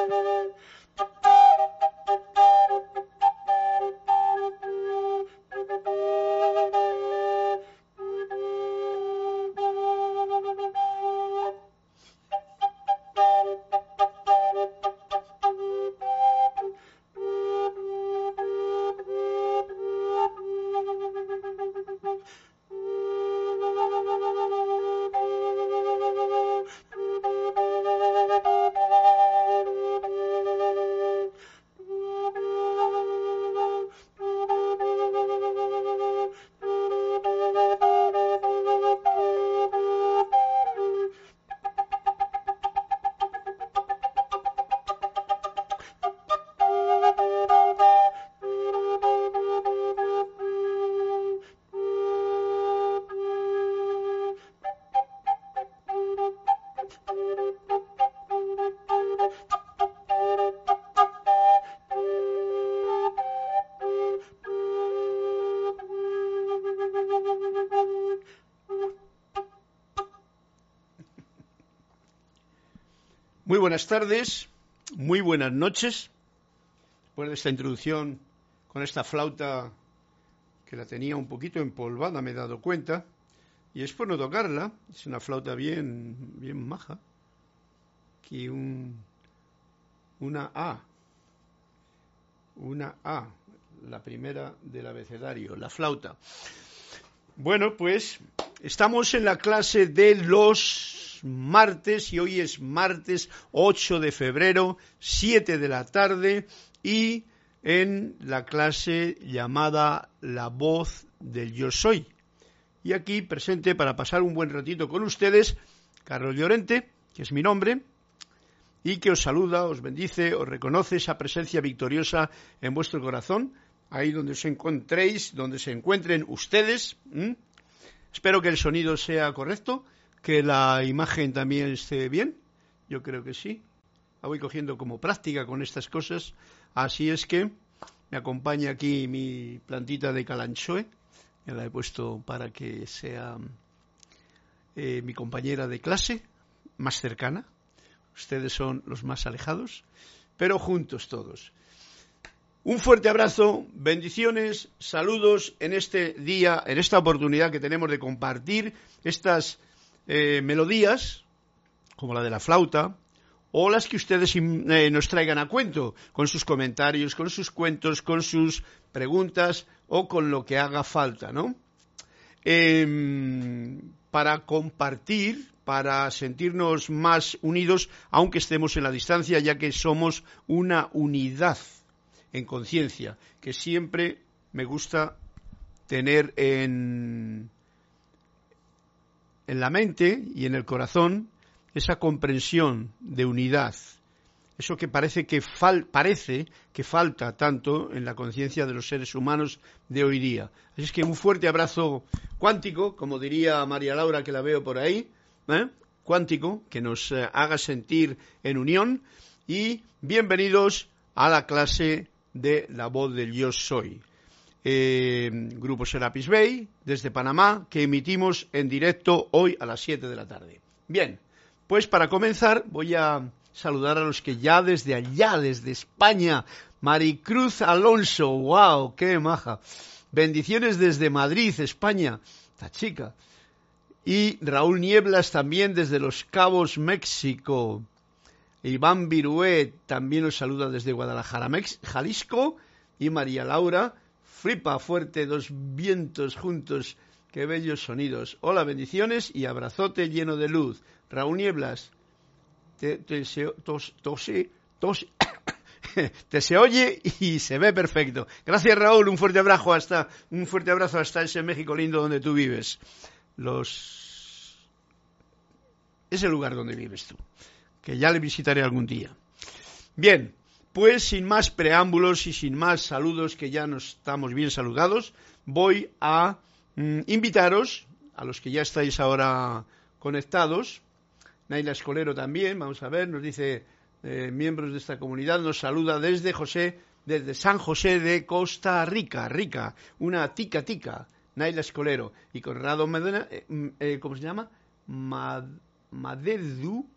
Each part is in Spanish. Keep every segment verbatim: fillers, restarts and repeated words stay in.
Muy buenas tardes, muy buenas noches. Después de esta introducción con esta flauta que la tenía un poquito empolvada, me he dado cuenta, y es por no tocarla, es una flauta bien, bien maja. Aquí un, una A, una A, la primera del abecedario, la flauta. Bueno, pues estamos en la clase de los martes y hoy es martes ocho de febrero, siete de la tarde, y en la clase llamada La Voz del Yo Soy. Y aquí presente para pasar un buen ratito con ustedes, Carlos Llorente, que es mi nombre, y que os saluda, os bendice, os reconoce esa presencia victoriosa en vuestro corazón, ahí donde os encontréis, donde se encuentren ustedes. ¿Mm? Espero que el sonido sea correcto, que la imagen también esté bien, yo creo que sí. La voy cogiendo como práctica con estas cosas, así es que me acompaña aquí mi plantita de Kalanchoe, que la he puesto para que sea eh, mi compañera de clase, más cercana. Ustedes son los más alejados, pero juntos todos. Un fuerte abrazo, bendiciones, saludos en este día, en esta oportunidad que tenemos de compartir estas eh, melodías, como la de la flauta, o las que ustedes eh, nos traigan a cuento, con sus comentarios, con sus cuentos, con sus preguntas o con lo que haga falta, ¿no? Eh, para compartir, para sentirnos más unidos, aunque estemos en la distancia, ya que somos una unidad en conciencia, que siempre me gusta tener en, en la mente y en el corazón esa comprensión de unidad, eso que parece que, fal, parece que falta tanto en la conciencia de los seres humanos de hoy día. Así es que un fuerte abrazo cuántico, como diría María Laura, que la veo por ahí, ¿eh? cuántico, que nos eh, haga sentir en unión, y bienvenidos a la clase de La Voz del Yo Soy. Eh, Grupo Serapis Bay, desde Panamá, que emitimos en directo hoy a las siete de la tarde. Bien, pues para comenzar voy a saludar a los que ya desde allá, desde España, Maricruz Alonso, wow, qué maja. Bendiciones desde Madrid, España, esta chica. Y Raúl Nieblas también desde Los Cabos, México. Iván Viruet también nos saluda desde Guadalajara, Mex- Jalisco. Y María Laura, flipa fuerte, dos vientos juntos, qué bellos sonidos. Hola, bendiciones y abrazote lleno de luz. Raúl Nieblas, te, te, se, tos, tose, tos, te se oye y se ve perfecto. Gracias, Raúl, un fuerte abrazo hasta, un fuerte abrazo hasta ese México lindo donde tú vives. Los... Es el lugar donde vives tú, que ya le visitaré algún día. Bien, pues sin más preámbulos y sin más saludos, que ya nos estamos bien saludados, voy a mm, invitaros, a los que ya estáis ahora conectados. Naila Escolero también, vamos a ver, nos dice, eh, miembros de esta comunidad, nos saluda desde José, desde San José de Costa Rica, Rica, una tica tica, Naila Escolero, y Conrado Medina, eh, eh, ¿cómo se llama? Mad, Madedu,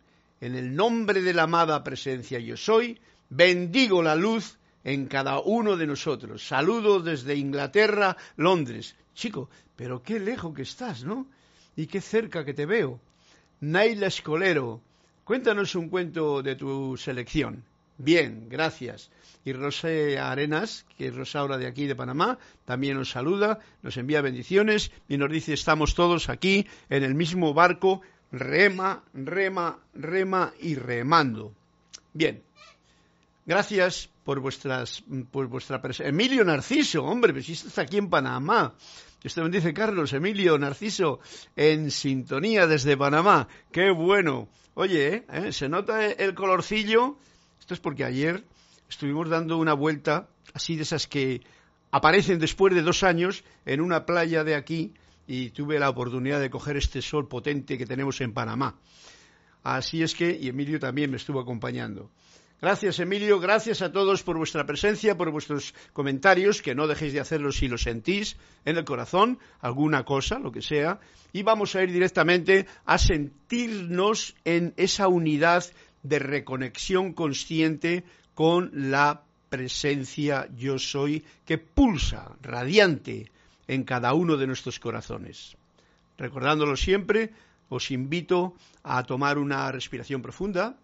en el nombre de la amada presencia yo soy, bendigo la luz en cada uno de nosotros. Saludo desde Inglaterra, Londres. Chico, pero qué lejos que estás, ¿no? Y qué cerca que te veo. Naila Escolero, cuéntanos un cuento de tu selección. Bien, gracias. Y Rosé Arenas, que es Rosaura de aquí de Panamá, también nos saluda, nos envía bendiciones y nos dice, estamos todos aquí en el mismo barco, rema, rema, rema y remando. Bien, gracias por vuestras, por vuestra presencia. Emilio Narciso, hombre, pues si estás aquí en Panamá. Dios te bendice, Carlos. Emilio Narciso, en sintonía desde Panamá. ¡Qué bueno! Oye, ¿eh? ¿Se nota el colorcillo? Esto es porque ayer estuvimos dando una vuelta, así de esas que aparecen después de dos años, en una playa de aquí, y tuve la oportunidad de coger este sol potente que tenemos en Panamá. Así es que, y Emilio también me estuvo acompañando. Gracias, Emilio, gracias a todos por vuestra presencia, por vuestros comentarios, que no dejéis de hacerlo si lo sentís en el corazón, alguna cosa, lo que sea, y vamos a ir directamente a sentirnos en esa unidad de reconexión consciente con la presencia yo soy que pulsa, radiante, en cada uno de nuestros corazones. Recordándolo siempre, os invito a tomar una respiración profunda,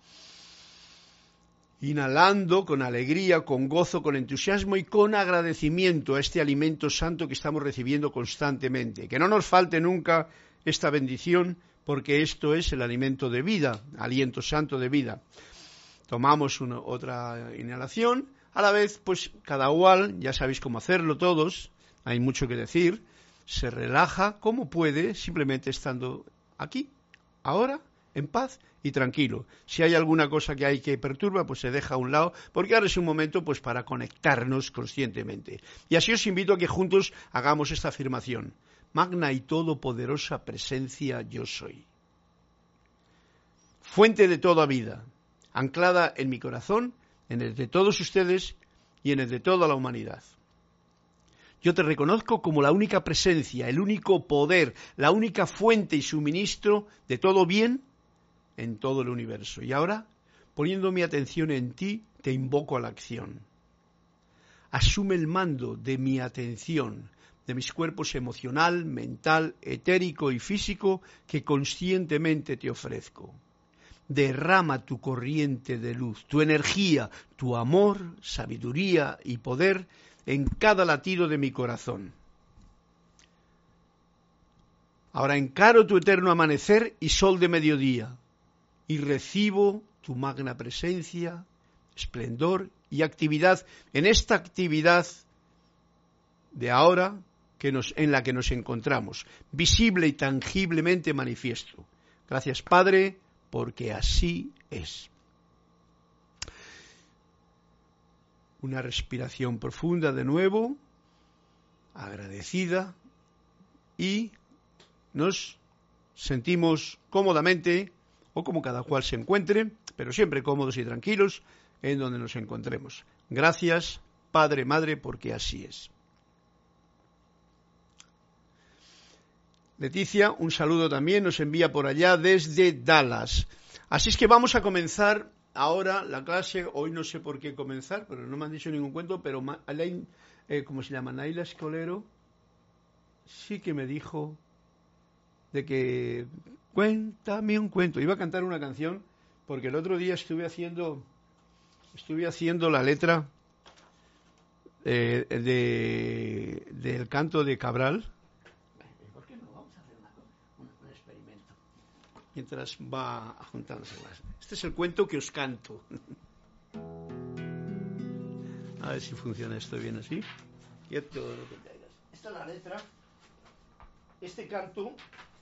inhalando con alegría, con gozo, con entusiasmo y con agradecimiento a este alimento santo que estamos recibiendo constantemente. Que no nos falte nunca esta bendición, porque esto es el alimento de vida, aliento santo de vida. Tomamos una, otra inhalación, a la vez, pues cada cual, ya sabéis cómo hacerlo todos, hay mucho que decir, se relaja como puede, simplemente estando aquí, ahora, en paz y tranquilo. Si hay alguna cosa que hay que perturba, pues se deja a un lado, porque ahora es un momento pues para conectarnos conscientemente. Y así os invito a que juntos hagamos esta afirmación. Magna y todopoderosa presencia yo soy. Fuente de toda vida, anclada en mi corazón, en el de todos ustedes y en el de toda la humanidad. Yo te reconozco como la única presencia, el único poder, la única fuente y suministro de todo bien en todo el universo. Y ahora, poniendo mi atención en ti, te invoco a la acción. Asume el mando de mi atención, de mis cuerpos emocional, mental, etérico y físico que conscientemente te ofrezco. Derrama tu corriente de luz, tu energía, tu amor, sabiduría y poder en cada latido de mi corazón. Ahora encaro tu eterno amanecer y sol de mediodía y recibo tu magna presencia, esplendor y actividad en esta actividad de ahora que nos, en la que nos encontramos, visible y tangiblemente manifiesto. Gracias, Padre, porque así es. Una respiración profunda de nuevo, agradecida, y nos sentimos cómodamente, o como cada cual se encuentre, pero siempre cómodos y tranquilos en donde nos encontremos. Gracias, Padre, Madre, porque así es. Leticia, un saludo también, nos envía por allá desde Dallas. Así es que vamos a comenzar ahora la clase. Hoy no sé por qué comenzar, pero no me han dicho ningún cuento, pero Alain, eh, ¿cómo se llama? Naila Escolero, sí que me dijo de que cuéntame un cuento. Iba a cantar una canción, porque el otro día estuve haciendo, estuve haciendo la letra eh, de, del canto de Cabral. Mientras va juntándose más. Este es el cuento que os canto. A ver si funciona esto bien así. Esta es la letra. Este canto,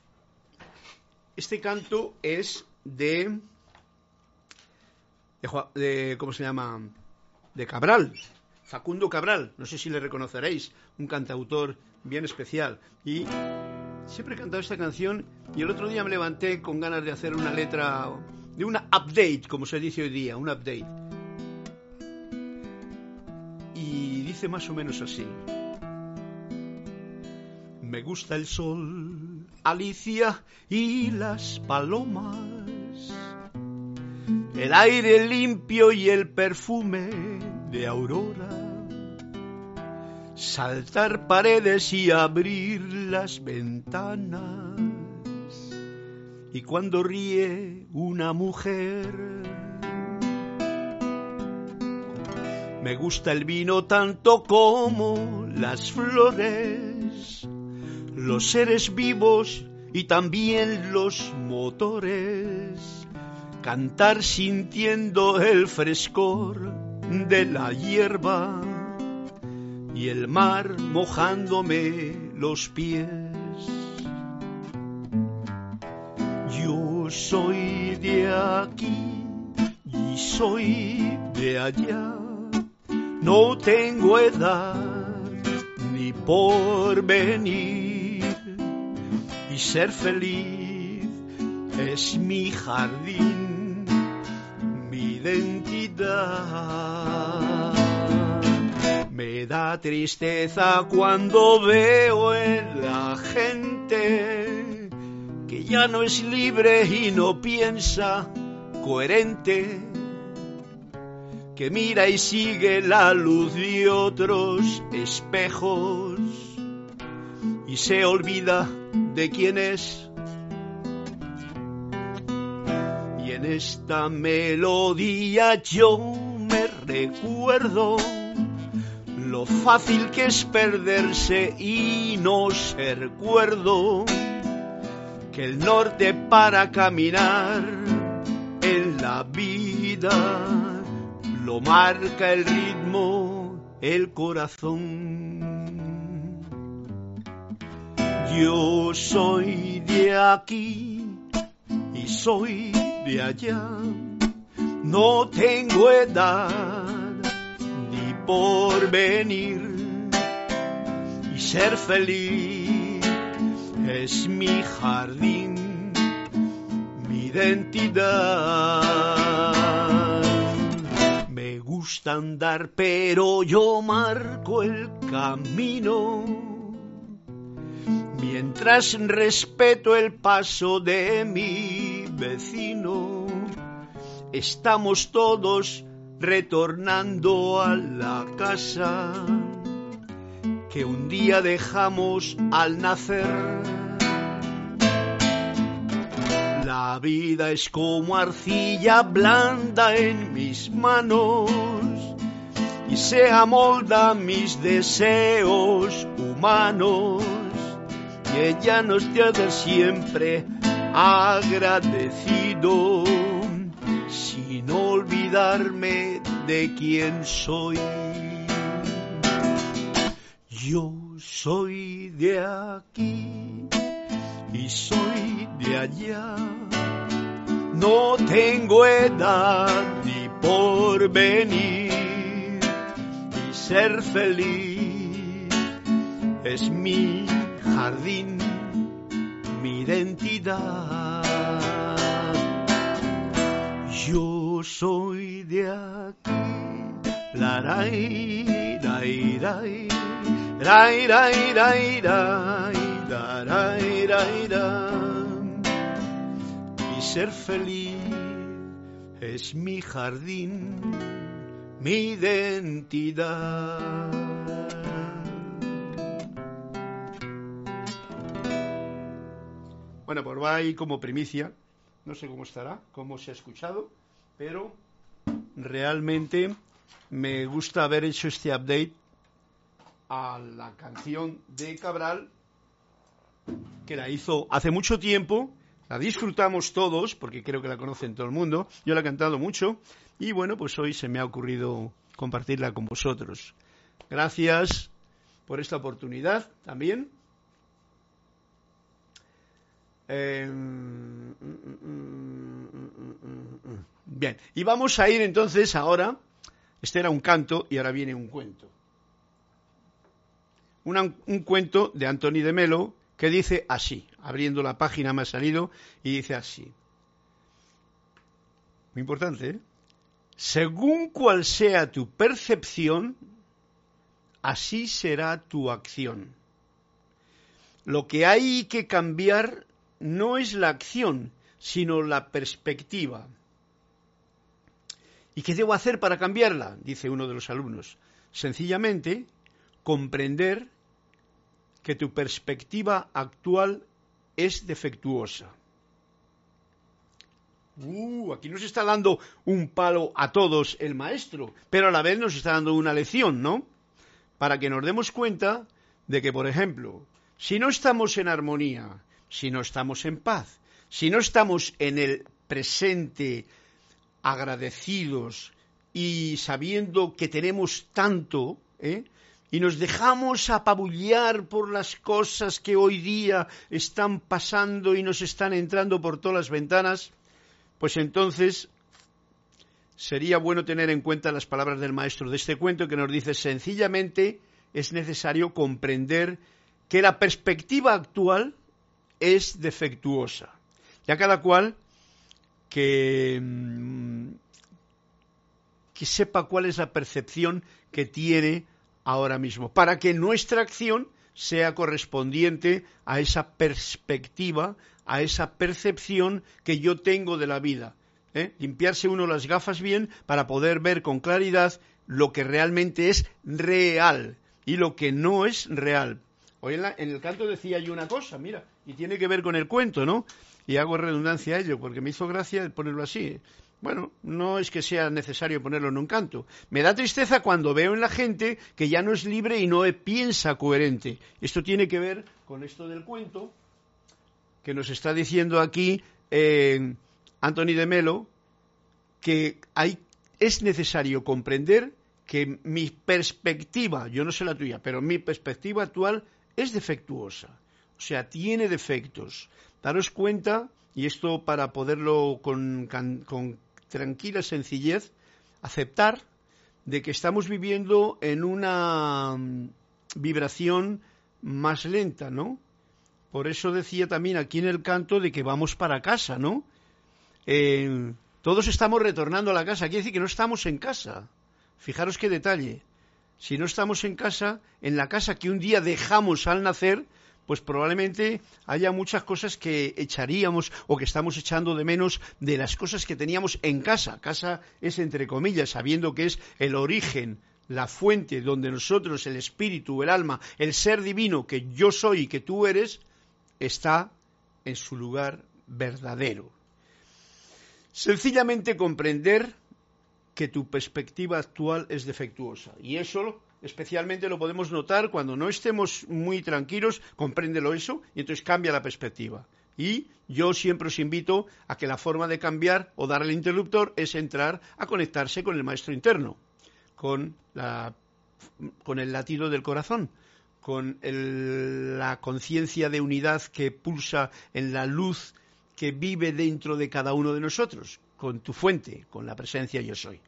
este canto es de, de, de, ¿cómo se llama? De Cabral, Facundo Cabral. No sé si le reconoceréis, un cantautor bien especial. Y siempre he cantado esta canción y el otro día me levanté con ganas de hacer una letra, de una update, como se dice hoy día, un update. Y dice más o menos así. Me gusta el sol, Alicia, y las palomas. el aire limpio y el perfume de aurora, saltar paredes y abrir las ventanas, y cuando ríe una mujer, me gusta el vino tanto como las flores, los seres vivos y también los motores, cantar sintiendo el frescor de la hierba y el mar mojándome los pies. Yo soy de aquí y soy de allá, no tengo edad ni porvenir, y ser feliz es mi jardín, mi identidad. Me da tristeza cuando veo en la gente que ya no es libre y no piensa coherente, que mira y sigue la luz de otros espejos y se olvida de quién es. Y en esta melodía yo me recuerdo lo fácil que es perderse y no ser cuerdo, que el norte para caminar en la vida lo marca el ritmo, el corazón. Yo soy de aquí y soy de allá, no tengo edad ni porvenir, y ser feliz es mi jardín, mi identidad. Me gusta andar, pero yo marco el camino, mientras respeto el paso de mi vecino. Estamos todos retornando a la casa que un día dejamos al nacer. La vida es como arcilla blanda en mis manos y se amolda mis deseos humanos, y ella nos hace siempre agradecido, sin olvidarme de quién soy. Yo soy de aquí y soy de allá, no tengo edad ni porvenir, y ser feliz es mi jardín, mi identidad. Yo soy de aquí, la rai, rai, rai, rai, rai, rai, rai, rai, rai, rai. Y ser feliz es mi jardín, mi identidad. Bueno, pues va ahí como primicia. No sé cómo estará, cómo se ha escuchado, pero realmente me gusta haber hecho este update a la canción de Cabral, que la hizo hace mucho tiempo, la disfrutamos todos, porque creo que la conocen todo el mundo, yo la he cantado mucho, y bueno, pues hoy se me ha ocurrido compartirla con vosotros. Gracias por esta oportunidad también. Eh, bien, y vamos a ir entonces ahora, este era un canto y ahora viene un cuento. Una, un cuento de Antoni de Melo que dice así, abriendo la página me ha salido y dice así. Muy importante, ¿eh? Según cual sea tu percepción, así será tu acción. Lo que hay que cambiar no es la acción, sino la perspectiva. ¿Y qué debo hacer para cambiarla? Dice uno de los alumnos. Sencillamente, comprender que tu perspectiva actual es defectuosa. Uh, aquí nos está dando un palo a todos el maestro, pero a la vez nos está dando una lección, ¿no? Para que nos demos cuenta de que, por ejemplo, si no estamos en armonía, si no estamos en paz, si no estamos en el presente agradecidos y sabiendo que tenemos tanto, ¿eh? Y nos dejamos apabullar por las cosas que hoy día están pasando y nos están entrando por todas las ventanas, pues entonces sería bueno tener en cuenta las palabras del maestro de este cuento que nos dice: sencillamente es necesario comprender que la perspectiva actual es defectuosa. Ya cada cual que, que sepa cuál es la percepción que tiene ahora mismo, para que nuestra acción sea correspondiente a esa perspectiva, a esa percepción que yo tengo de la vida. ¿eh? Limpiarse uno las gafas bien para poder ver con claridad lo que realmente es real y lo que no es real. Hoy en, la, en el canto decía yo una cosa, mira, y tiene que ver con el cuento, ¿no? Y hago redundancia a ello, porque me hizo gracia ponerlo así. Bueno, no es que sea necesario ponerlo en un canto. Me da tristeza cuando veo en la gente que ya no es libre y no piensa coherente. Esto tiene que ver con esto del cuento que nos está diciendo aquí eh, Anthony de Melo, que hay, es necesario comprender que mi perspectiva, yo no sé la tuya, pero mi perspectiva actual es defectuosa. O sea, tiene defectos. Daros cuenta, y esto para poderlo con, con, con tranquila sencillez aceptar, de que estamos viviendo en una um, vibración más lenta, ¿no? Por eso decía también aquí en el canto de que vamos para casa, ¿no? Eh, todos estamos retornando a la casa, quiere decir que no estamos en casa. Fijaros qué detalle. Si no estamos en casa, en la casa que un día dejamos al nacer, pues probablemente haya muchas cosas que echaríamos o que estamos echando de menos de las cosas que teníamos en casa. Casa es entre comillas, sabiendo que es el origen, la fuente donde nosotros, el espíritu, el alma, el ser divino que yo soy y que tú eres, está en su lugar verdadero. Sencillamente comprender que tu perspectiva actual es defectuosa. Y eso especialmente lo podemos notar cuando no estemos muy tranquilos, compréndelo eso, y entonces cambia la perspectiva. Y yo siempre os invito a que la forma de cambiar o dar el interruptor es entrar a conectarse con el maestro interno, con, la, con el latido del corazón, con el, la conciencia de unidad que pulsa en la luz que vive dentro de cada uno de nosotros, con tu fuente, con la presencia yo soy.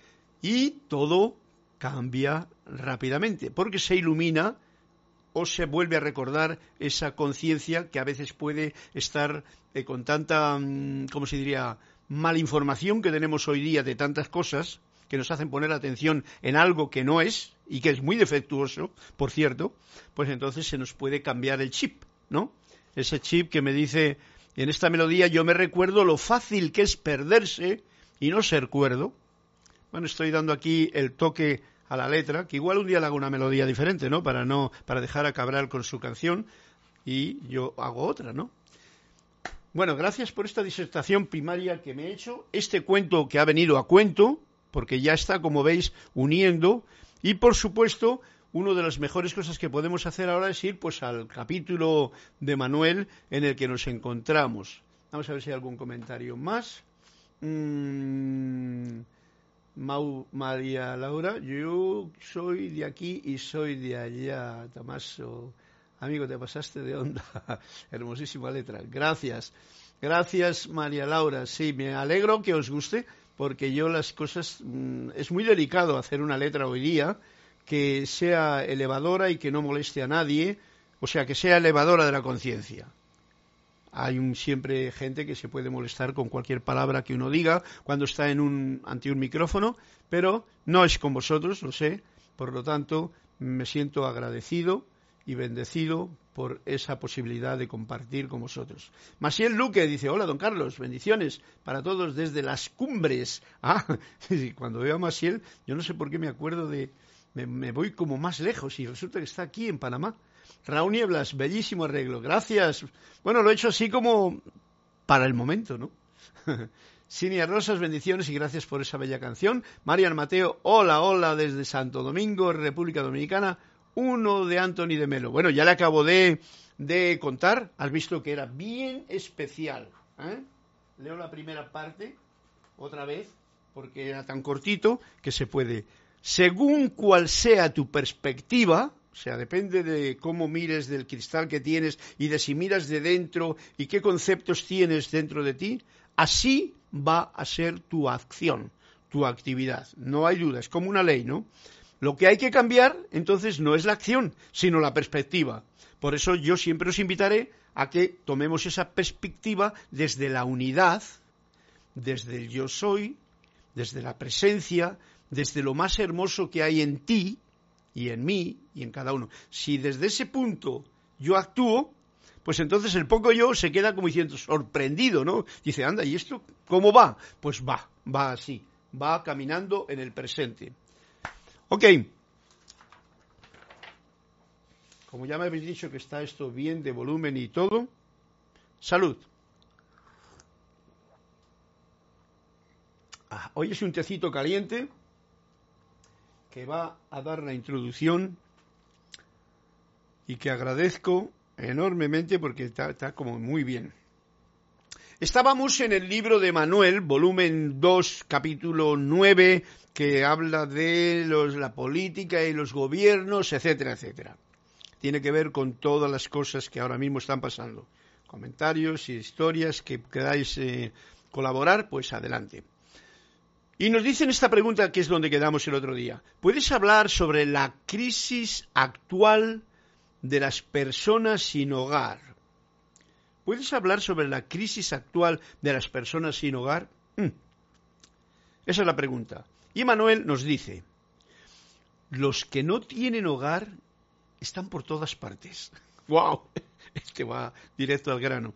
Y todo cambia rápidamente, porque se ilumina o se vuelve a recordar esa conciencia que a veces puede estar eh, con tanta, ¿cómo se diría?, malinformación que tenemos hoy día de tantas cosas que nos hacen poner atención en algo que no es y que es muy defectuoso, por cierto, pues entonces se nos puede cambiar el chip, ¿no? Ese chip que me dice, en esta melodía yo me recuerdo lo fácil que es perderse y no ser cuerdo. Bueno, estoy dando aquí el toque a la letra, que igual un día le hago una melodía diferente, ¿no? Para no, para dejar a Cabral con su canción y yo hago otra, ¿no? Bueno, gracias por esta disertación primaria que me he hecho, este cuento que ha venido a cuento, porque ya está, como veis, uniendo, y por supuesto, una de las mejores cosas que podemos hacer ahora es ir pues al capítulo de Manuel en el que nos encontramos. Vamos a ver si hay algún comentario más. Mm... Mau, María Laura, yo soy de aquí y soy de allá, Tamaso, amigo, te pasaste de onda, hermosísima letra, gracias, gracias María Laura, sí, me alegro que os guste, porque yo las cosas, mmm, es muy delicado hacer una letra hoy día que sea elevadora y que no moleste a nadie, o sea, que sea elevadora de la conciencia. Hay un, siempre gente que se puede molestar con cualquier palabra que uno diga cuando está en un, ante un micrófono, pero no es con vosotros, lo sé. Por lo tanto, me siento agradecido y bendecido por por esa posibilidad de compartir con vosotros. Maciel Luque dice, hola don Carlos, bendiciones para todos desde las cumbres. Ah, cuando veo a Maciel, yo no sé por qué me acuerdo de, me, me voy como más lejos y resulta que está aquí en Panamá. Raúl Nieblas, bellísimo arreglo, gracias. Bueno, lo he hecho así como para el momento, ¿no? Cinia Rosas, bendiciones y gracias por esa bella canción. Marian Mateo, hola, hola desde Santo Domingo, República Dominicana. Uno de Anthony de Melo. Bueno, ya le acabo de, de contar. Has visto que era bien especial. ¿eh? Leo la primera parte otra vez, porque era tan cortito que se puede. Según cual sea tu perspectiva, o sea, depende de cómo mires del cristal que tienes y de si miras de dentro y qué conceptos tienes dentro de ti, así va a ser tu acción, tu actividad. No hay duda, es como una ley, ¿no? Lo que hay que cambiar, entonces, no es la acción, sino la perspectiva. Por eso yo siempre os invitaré a que tomemos esa perspectiva desde la unidad, desde el yo soy, desde la presencia, desde lo más hermoso que hay en ti y en mí y en cada uno. Si desde ese punto yo actúo, pues entonces el poco yo se queda como diciendo sorprendido, ¿no? Dice, anda, ¿y esto cómo va? Pues va, va así, va caminando en el presente. Ok, como ya me habéis dicho que está esto bien de volumen y todo, salud. Ah, hoy es un tecito caliente que va a dar la introducción y que agradezco enormemente porque está, está como muy bien. Estábamos en el libro de Manuel, volumen dos, capítulo nueve, que habla de los, la política y los gobiernos, etcétera, etcétera. Tiene que ver con todas las cosas que ahora mismo están pasando. Comentarios y historias que queráis eh, colaborar, pues adelante. Y nos dicen esta pregunta que es donde quedamos el otro día. ¿Puedes hablar sobre la crisis actual de las personas sin hogar? ¿Puedes hablar sobre la crisis actual de las personas sin hogar? Hmm. Esa es la pregunta. Y Manuel nos dice, los que no tienen hogar están por todas partes. ¡Wow! Este va directo al grano.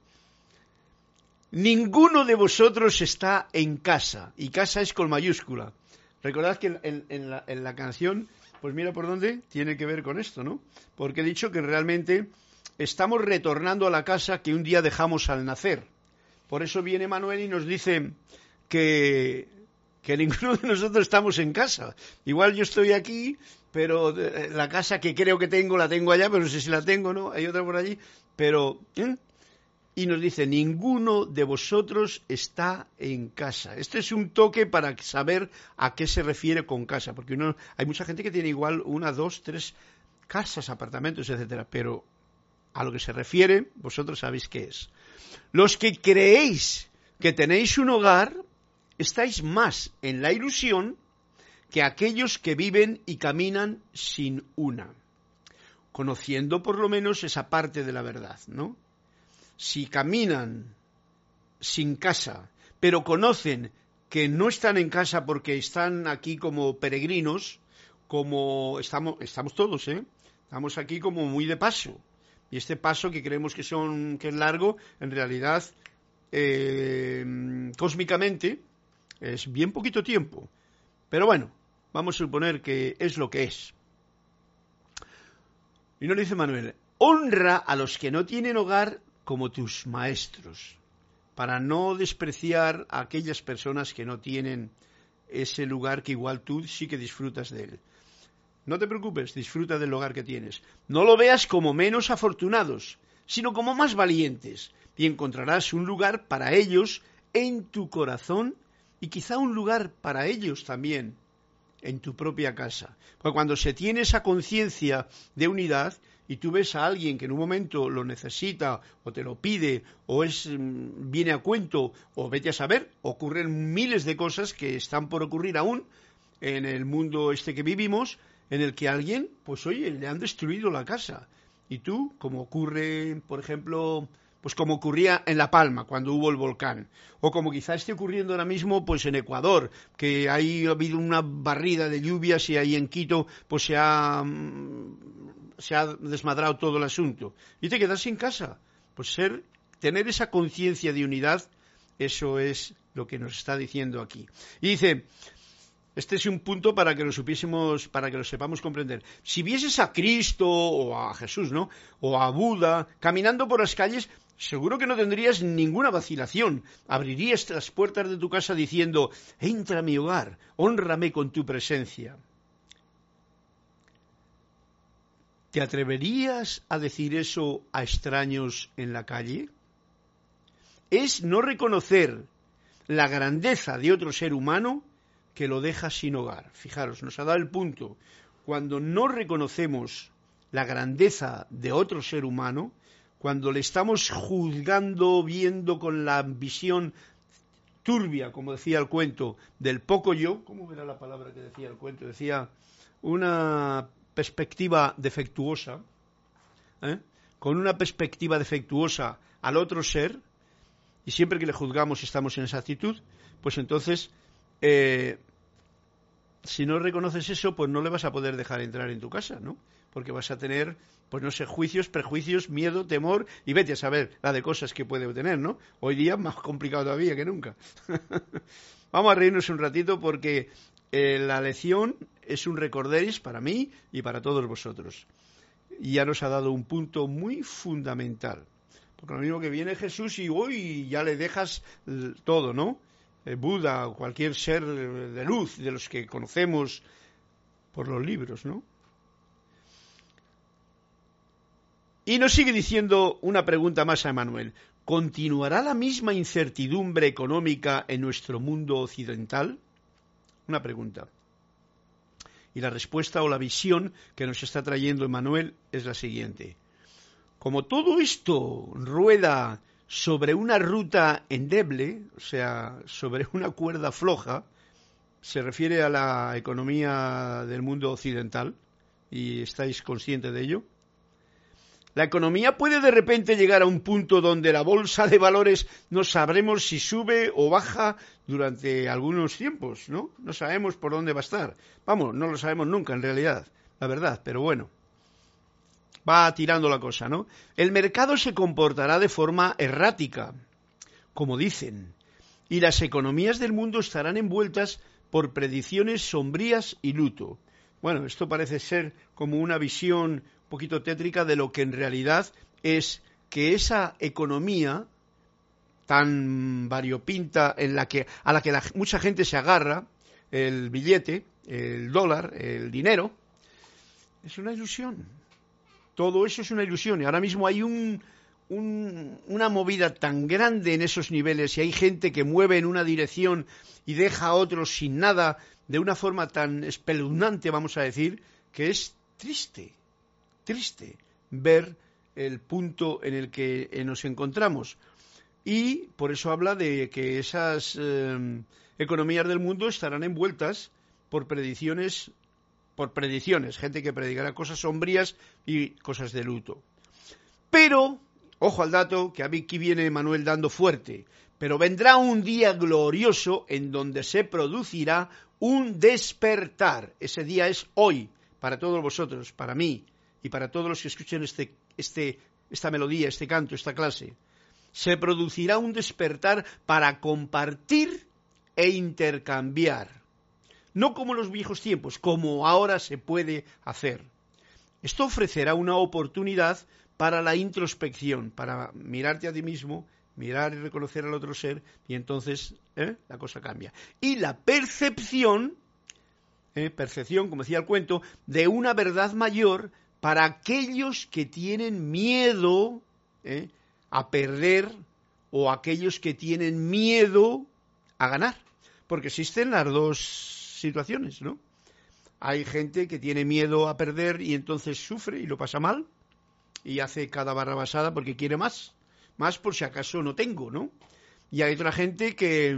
Ninguno de vosotros está en casa, y casa es con mayúscula. Recordad que en, en, la, en la canción, pues mira por dónde tiene que ver con esto, ¿no? Porque he dicho que realmente estamos retornando a la casa que un día dejamos al nacer. Por eso viene Manuel y nos dice que, que ninguno de nosotros estamos en casa. Igual yo estoy aquí, pero la casa que creo que tengo la tengo allá, pero no sé si la tengo, ¿no? Hay otra por allí, pero... ¿eh? Y nos dice, ninguno de vosotros está en casa. Este es un toque para saber a qué se refiere con casa, porque uno, hay mucha gente que tiene igual una, dos, tres casas, apartamentos, etcétera, pero a lo que se refiere, vosotros sabéis qué es. Los que creéis que tenéis un hogar, estáis más en la ilusión que aquellos que viven y caminan sin una, conociendo por lo menos esa parte de la verdad, ¿no? Si caminan sin casa, pero conocen que no están en casa porque están aquí como peregrinos, como estamos, estamos todos, ¿eh? Estamos aquí como muy de paso. Y este paso que creemos que, son, que es largo, en realidad, eh, cósmicamente, es bien poquito tiempo. Pero bueno, vamos a suponer que es lo que es. Y nos dice Manuel, honra a los que no tienen hogar como tus maestros, para no despreciar a aquellas personas que no tienen ese lugar que igual tú sí que disfrutas de él. No te preocupes, disfruta del hogar que tienes. No lo veas como menos afortunados, sino como más valientes, y encontrarás un lugar para ellos en tu corazón y quizá un lugar para ellos también en tu propia casa. Porque cuando se tiene esa conciencia de unidad, y tú ves a alguien que en un momento lo necesita o te lo pide o es viene a cuento o vete a saber, ocurren miles de cosas que están por ocurrir aún en el mundo este que vivimos, en el que a alguien, pues oye, le han destruido la casa. Y tú, como ocurre, por ejemplo, pues como ocurría en La Palma cuando hubo el volcán, o como quizá esté ocurriendo ahora mismo pues en Ecuador, que ahí ha habido una barrida de lluvias y ahí en Quito pues se ha se ha desmadrado todo el asunto y te quedas sin casa. Pues ser, tener esa conciencia de unidad, eso es lo que nos está diciendo aquí. Y dice, este es un punto para que lo supiésemos, para que lo sepamos comprender. Si vieses a Cristo o a Jesús, ¿no?, o a Buda caminando por las calles, seguro que no tendrías ninguna vacilación. Abrirías las puertas de tu casa diciendo, entra a mi hogar, hónrame con tu presencia. ¿Te atreverías a decir eso a extraños en la calle? Es no reconocer la grandeza de otro ser humano que lo deja sin hogar. Fijaros, nos ha dado el punto. Cuando no reconocemos la grandeza de otro ser humano, cuando le estamos juzgando, viendo con la visión turbia, como decía el cuento, del poco yo, ¿cómo era la palabra que decía el cuento? Decía una perspectiva defectuosa, ¿eh? con una perspectiva defectuosa al otro ser, y siempre que le juzgamos estamos en esa actitud, pues entonces, eh, si no reconoces eso, pues no le vas a poder dejar entrar en tu casa, ¿no? Porque vas a tener, pues no sé, juicios, prejuicios, miedo, temor, y vete a saber la de cosas que puede tener, ¿no? Hoy día más complicado todavía que nunca. Vamos a reírnos un ratito porque eh, la lección es un recorderis para mí y para todos vosotros. Y ya nos ha dado un punto muy fundamental. Porque lo mismo que viene Jesús y hoy ya le dejas todo, ¿no? Eh, Buda o cualquier ser de luz de los que conocemos por los libros, ¿no? Y nos sigue diciendo una pregunta más a Emmanuel. ¿Continuará la misma incertidumbre económica en nuestro mundo occidental? Una pregunta. Y la respuesta o la visión que nos está trayendo Emmanuel es la siguiente. Como todo esto rueda sobre una ruta endeble, o sea, sobre una cuerda floja, se refiere a la economía del mundo occidental, y estáis conscientes de ello. La economía puede de repente llegar a un punto donde la bolsa de valores no sabremos si sube o baja durante algunos tiempos, ¿no? No sabemos por dónde va a estar. Vamos, no lo sabemos nunca en realidad, la verdad, pero bueno. Va tirando la cosa, ¿no? El mercado se comportará de forma errática, como dicen, y las economías del mundo estarán envueltas por predicciones sombrías y luto. Bueno, esto parece ser como una visión un poquito tétrica de lo que en realidad es que esa economía tan variopinta en la que, a la que la, mucha gente se agarra, el billete, el dólar, el dinero, es una ilusión. Todo eso es una ilusión y ahora mismo hay un, un, una movida tan grande en esos niveles y hay gente que mueve en una dirección y deja a otros sin nada de una forma tan espeluznante, vamos a decir, que es triste, triste ver el punto en el que nos encontramos. Y por eso habla de que esas eh, economías del mundo estarán envueltas por predicciones por predicciones, gente que predicará cosas sombrías y cosas de luto. Pero, ojo al dato, que aquí viene Manuel dando fuerte, pero vendrá un día glorioso en donde se producirá un despertar. Ese día es hoy, para todos vosotros, para mí, y para todos los que escuchen este, este, esta melodía, este canto, esta clase. Se producirá un despertar para compartir e intercambiar. No como en los viejos tiempos, como ahora se puede hacer. Esto ofrecerá una oportunidad para la introspección, para mirarte a ti mismo, mirar y reconocer al otro ser, y entonces ¿eh? la cosa cambia. Y la percepción, ¿eh? percepción, como decía el cuento, de una verdad mayor para aquellos que tienen miedo ¿eh? a perder o aquellos que tienen miedo a ganar. Porque existen las dos situaciones, ¿no? Hay gente que tiene miedo a perder y entonces sufre y lo pasa mal y hace cada barrabasada porque quiere más, más por si acaso no tengo, ¿no? Y hay otra gente que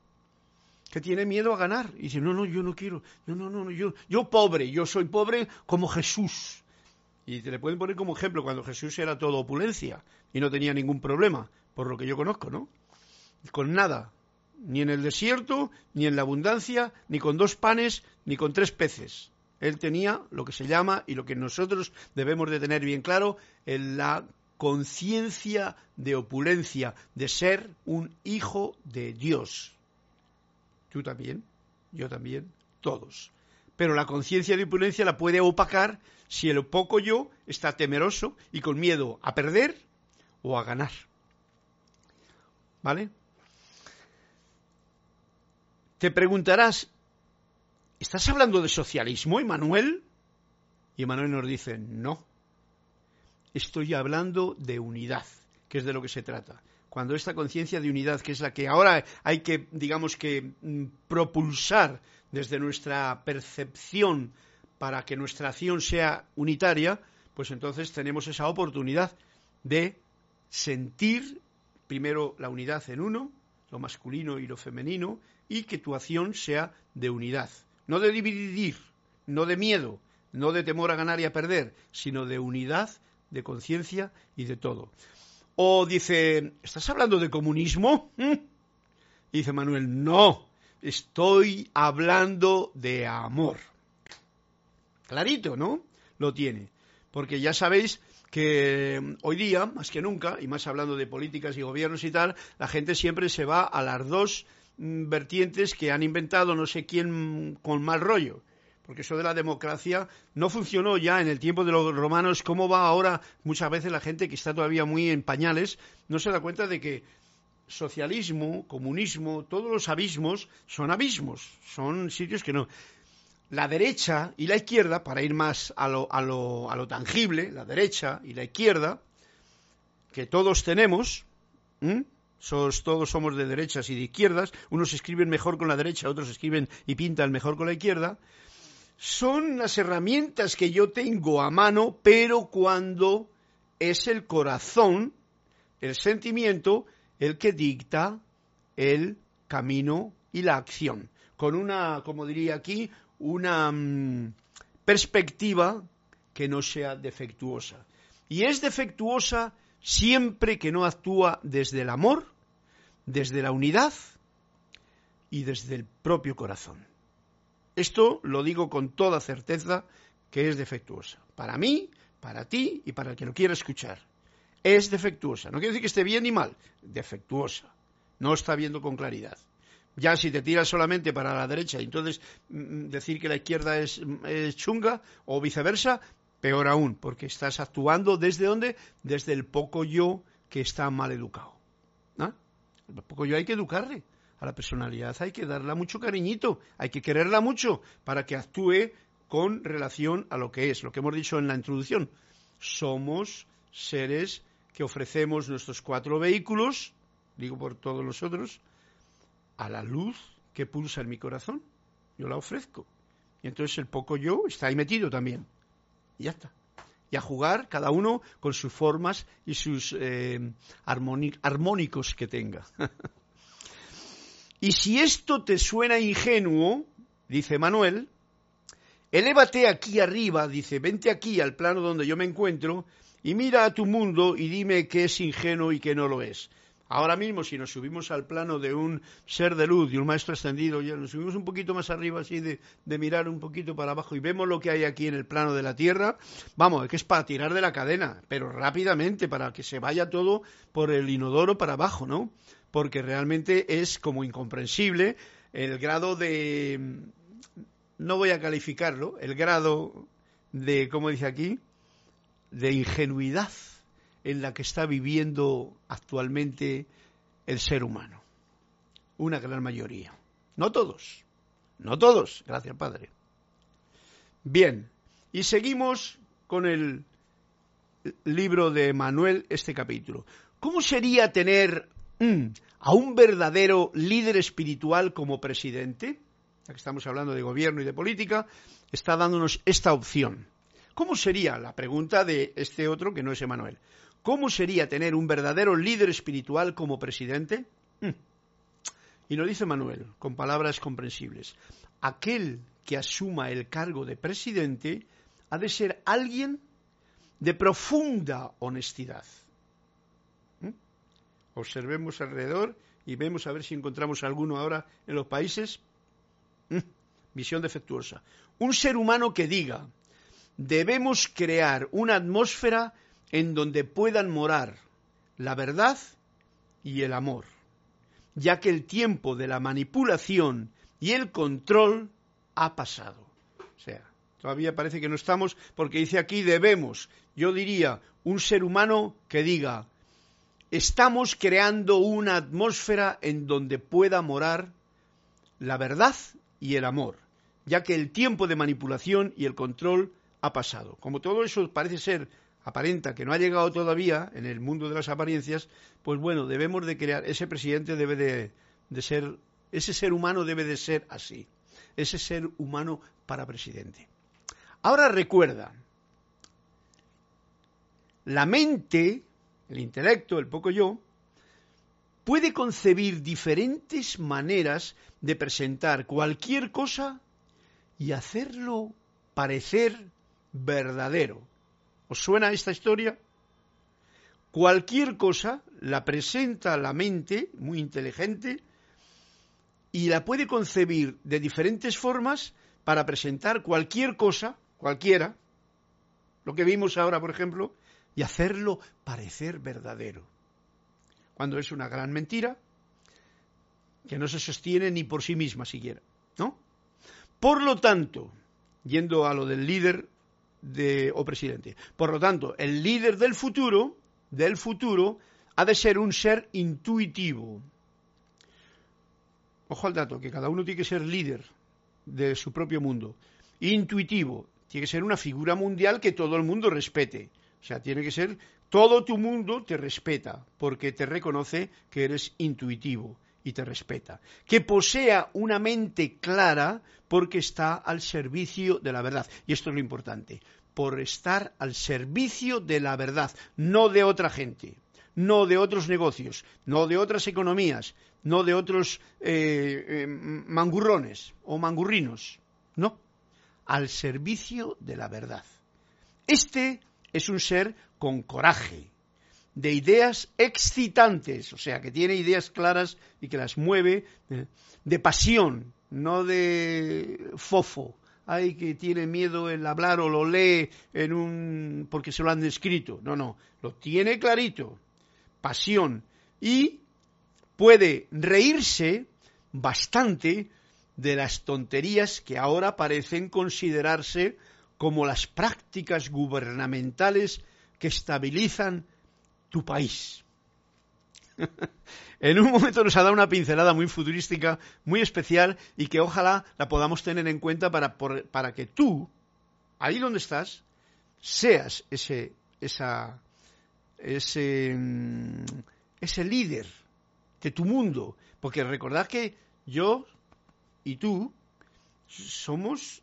que tiene miedo a ganar y dice, no, no, yo no quiero, no, no, no, yo, yo pobre, yo soy pobre como Jesús. Y te le pueden poner como ejemplo cuando Jesús era todo opulencia y no tenía ningún problema, por lo que yo conozco, ¿no? Con nada. Ni en el desierto, ni en la abundancia, ni con dos panes, ni con tres peces. Él tenía lo que se llama, y lo que nosotros debemos de tener bien claro, en la conciencia de opulencia, de ser un hijo de Dios. Tú también, yo también, todos. Pero la conciencia de opulencia la puede opacar si el poco yo está temeroso y con miedo a perder o a ganar. ¿Vale? Te preguntarás, ¿estás hablando de socialismo, Emmanuel? Y Emmanuel nos dice, no. Estoy hablando de unidad, que es de lo que se trata. Cuando esta conciencia de unidad, que es la que ahora hay que, digamos que, propulsar desde nuestra percepción para que nuestra acción sea unitaria, pues entonces tenemos esa oportunidad de sentir primero la unidad en uno, lo masculino y lo femenino, y que tu acción sea de unidad, no de dividir, no de miedo, no de temor a ganar y a perder, sino de unidad, de conciencia y de todo. O dice, ¿estás hablando de comunismo? ¿Mm? Y dice Manuel, no, estoy hablando de amor. Clarito, ¿no? Lo tiene. Porque ya sabéis que hoy día, más que nunca, y más hablando de políticas y gobiernos y tal, la gente siempre se va a las dos mm, vertientes que han inventado no sé quién con mal rollo. Porque eso de la democracia no funcionó ya en el tiempo de los romanos. ¿Cómo va ahora? Muchas veces la gente que está todavía muy en pañales no se da cuenta de que socialismo, comunismo, todos los abismos son abismos, son sitios que no. La derecha y la izquierda, para ir más a lo, a lo, a lo tangible, la derecha y la izquierda, que todos tenemos, ¿m? Sos, todos somos de derechas y de izquierdas, unos escriben mejor con la derecha, otros escriben y pintan mejor con la izquierda, son las herramientas que yo tengo a mano, pero cuando es el corazón, el sentimiento, el que dicta el camino y la acción, con una, como diría aquí, una mmm, perspectiva que no sea defectuosa. Y es defectuosa siempre que no actúa desde el amor, desde la unidad y desde el propio corazón. Esto lo digo con toda certeza que es defectuosa. Para mí, para ti y para el que lo quiera escuchar. Es defectuosa. No quiere decir que esté bien ni mal. Defectuosa. No está viendo con claridad. Ya si te tiras solamente para la derecha y entonces mm, decir que la izquierda es, es chunga o viceversa, peor aún, porque estás actuando ¿desde dónde? Desde el poco yo que está mal educado. ¿No? El poco yo hay que educarle. A la personalidad hay que darle mucho cariñito, hay que quererla mucho para que actúe con relación a lo que es, lo que hemos dicho en la introducción. Somos seres que ofrecemos nuestros cuatro vehículos, digo por todos nosotros, a la luz que pulsa en mi corazón. Yo la ofrezco. Y entonces el poco yo está ahí metido también. Y ya está. Y a jugar cada uno con sus formas y sus eh, armónicos que tenga. Y si esto te suena ingenuo, dice Manuel, elévate aquí arriba, dice, vente aquí al plano donde yo me encuentro y mira a tu mundo y dime qué es ingenuo y qué no lo es. Ahora mismo, si nos subimos al plano de un ser de luz, de un maestro ascendido, ya nos subimos un poquito más arriba, así de, de mirar un poquito para abajo y vemos lo que hay aquí en el plano de la Tierra, vamos, es que es para tirar de la cadena, pero rápidamente, para que se vaya todo por el inodoro para abajo, ¿no? Porque realmente es como incomprensible el grado de, no voy a calificarlo, el grado de, ¿cómo dice aquí?, de ingenuidad en la que está viviendo actualmente el ser humano. Una gran mayoría. No todos, no todos, gracias Padre. Bien, y seguimos con el libro de Manuel, este capítulo. ¿Cómo sería tener mm, a un verdadero líder espiritual como presidente? Ya que estamos hablando de gobierno y de política, está dándonos esta opción. ¿Cómo sería? La pregunta de este otro que no es Emmanuel. ¿Cómo sería tener un verdadero líder espiritual como presidente? Mm. Y nos dice Manuel, con palabras comprensibles, aquel que asuma el cargo de presidente ha de ser alguien de profunda honestidad. ¿Mm? Observemos alrededor y vemos a ver si encontramos alguno ahora en los países. ¿Mm? visión defectuosa. Un ser humano que diga, debemos crear una atmósfera en donde puedan morar la verdad y el amor, ya que el tiempo de la manipulación y el control ha pasado. O sea, todavía parece que no estamos, porque dice aquí debemos. Yo diría, un ser humano que diga, estamos creando una atmósfera en donde pueda morar la verdad y el amor, ya que el tiempo de manipulación y el control ha pasado. Como todo eso parece ser, aparenta que no ha llegado todavía en el mundo de las apariencias, pues bueno, debemos de crear, ese presidente debe de, de ser, ese ser humano debe de ser así, ese ser humano para presidente. Ahora recuerda, la mente, el intelecto, el poco yo, puede concebir diferentes maneras de presentar cualquier cosa y hacerlo parecer verdadero. ¿Os suena esta historia? Cualquier cosa la presenta la mente, muy inteligente, y la puede concebir de diferentes formas para presentar cualquier cosa, cualquiera, lo que vimos ahora, por ejemplo, y hacerlo parecer verdadero. Cuando es una gran mentira, que no se sostiene ni por sí misma siquiera, ¿no? Por lo tanto, yendo a lo del líder de, o presidente, por lo tanto, el líder del futuro, del futuro, ha de ser un ser intuitivo. Ojo al dato, que cada uno tiene que ser líder de su propio mundo. Intuitivo, tiene que ser una figura mundial que todo el mundo respete. O sea, tiene que ser, todo tu mundo te respeta, porque te reconoce que eres intuitivo y te respeta. Que posea una mente clara porque está al servicio de la verdad. Y esto es lo importante, por estar al servicio de la verdad, no de otra gente, no de otros negocios, no de otras economías, no de otros eh, eh, mangurrones o mangurrinos, no, al servicio de la verdad. Este es un ser con coraje, de ideas excitantes, o sea, que tiene ideas claras y que las mueve, eh, de pasión, no de fofo. Ay, que tiene miedo el hablar o lo lee en un porque se lo han descrito. No, no, lo tiene clarito. Pasión. Y puede reírse bastante de las tonterías que ahora parecen considerarse como las prácticas gubernamentales que estabilizan tu país. En un momento nos ha dado una pincelada muy futurística, muy especial, y que ojalá la podamos tener en cuenta para, por, para que tú, ahí donde estás, seas ese, esa, ese, ese líder de tu mundo. Porque recordad que yo y tú somos,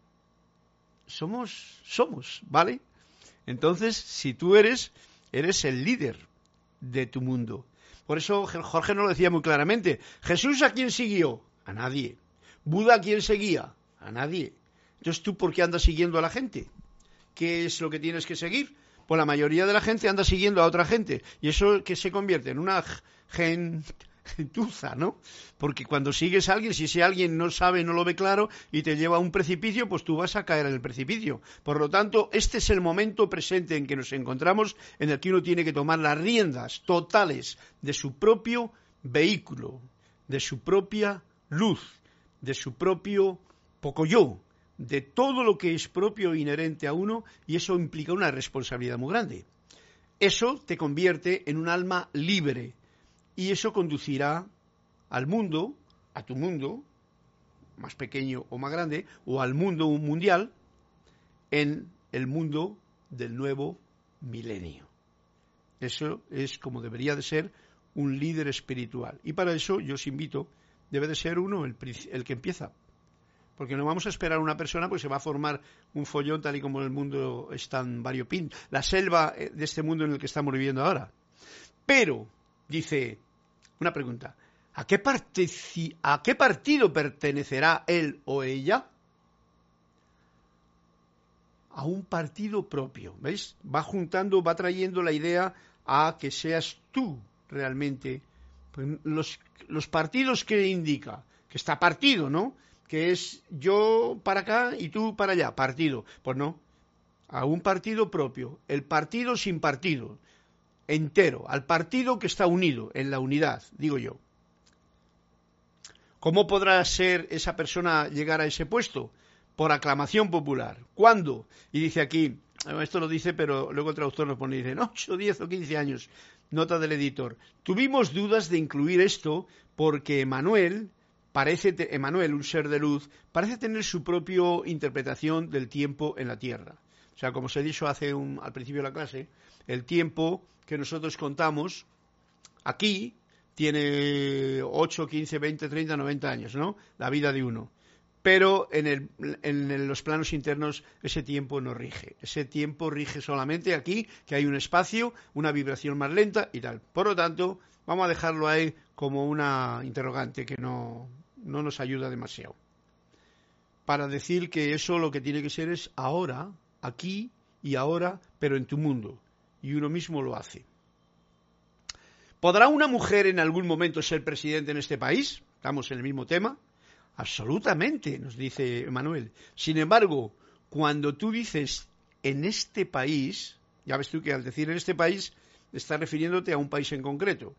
somos, somos, ¿vale? Entonces, si tú eres, eres el líder de tu mundo. Por eso Jorge nos lo decía muy claramente. ¿Jesús a quién siguió? A nadie. ¿Buda a quién seguía? A nadie. Entonces, ¿tú por qué andas siguiendo a la gente? ¿Qué es lo que tienes que seguir? Pues la mayoría de la gente anda siguiendo a otra gente. Y eso que se convierte en una gentuza, ¿no? Porque cuando sigues a alguien, si ese alguien no sabe, no lo ve claro y te lleva a un precipicio, pues tú vas a caer en el precipicio. Por lo tanto, este es el momento presente en que nos encontramos, en el que uno tiene que tomar las riendas totales de su propio vehículo, de su propia luz, de su propio poco yo, de todo lo que es propio e inherente a uno, y eso implica una responsabilidad muy grande. Eso te convierte en un alma libre, y eso conducirá al mundo, a tu mundo, más pequeño o más grande, o al mundo mundial, en el mundo del nuevo milenio. Eso es como debería de ser un líder espiritual. Y para eso yo os invito, debe de ser uno el, el que empieza. Porque no vamos a esperar a una persona, pues se va a formar un follón tal y como el mundo es tan variopinto, la selva de este mundo en el que estamos viviendo ahora. Pero, dice, una pregunta, ¿a qué, partici- ¿a qué partido pertenecerá él o ella? A un partido propio, ¿veis? Va juntando, va trayendo la idea a que seas tú realmente. Pues los, los partidos que indica, que está partido, ¿no? que es yo para acá y tú para allá, partido. Pues no, a un partido propio, el partido sin partido, entero, al partido que está unido, en la unidad, digo yo. ¿Cómo podrá ser esa persona llegar a ese puesto? Por aclamación popular. ¿Cuándo? Y dice aquí, esto lo dice, pero luego el traductor nos pone, dice, ocho, diez o quince años. Nota del editor. Tuvimos dudas de incluir esto porque Emmanuel, parece te, Emmanuel, un ser de luz, parece tener su propia interpretación del tiempo en la Tierra. O sea, como os he dicho hace un, al principio de la clase, el tiempo que nosotros contamos aquí tiene ocho, quince, veinte, treinta, noventa años, ¿no? La vida de uno. Pero en, el, en los planos internos ese tiempo no rige. Ese tiempo rige solamente aquí, que hay un espacio, una vibración más lenta y tal. Por lo tanto, vamos a dejarlo ahí como una interrogante que no, no nos ayuda demasiado. Para decir que eso lo que tiene que ser es ahora, aquí y ahora, pero en tu mundo. Y uno mismo lo hace. ¿Podrá una mujer en algún momento ser presidente en este país? Estamos en el mismo tema. Absolutamente, nos dice Emmanuel. Sin embargo, cuando tú dices en este país, ya ves tú que al decir en este país, estás refiriéndote a un país en concreto.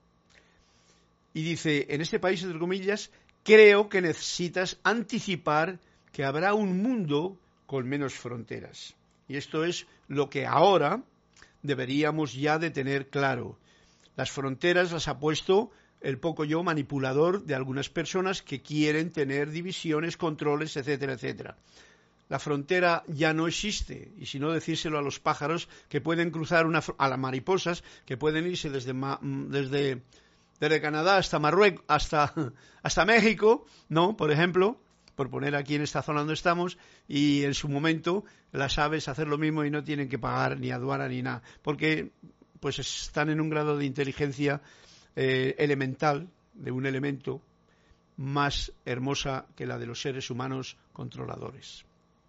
Y dice, en este país, entre comillas, creo que necesitas anticipar que habrá un mundo con menos fronteras. Y esto es lo que ahora deberíamos ya de tener claro. Las fronteras las ha puesto el poco yo manipulador de algunas personas que quieren tener divisiones, controles, etcétera, etcétera. La frontera ya no existe, y si no decírselo a los pájaros que pueden cruzar una, a las mariposas, que pueden irse desde, desde, desde Canadá hasta Marruecos, hasta, hasta México, ¿no? Por ejemplo, por poner aquí en esta zona donde estamos, y en su momento las aves hacer lo mismo y no tienen que pagar ni aduana ni nada, porque pues están en un grado de inteligencia eh, elemental, de un elemento más hermosa que la de los seres humanos controladores.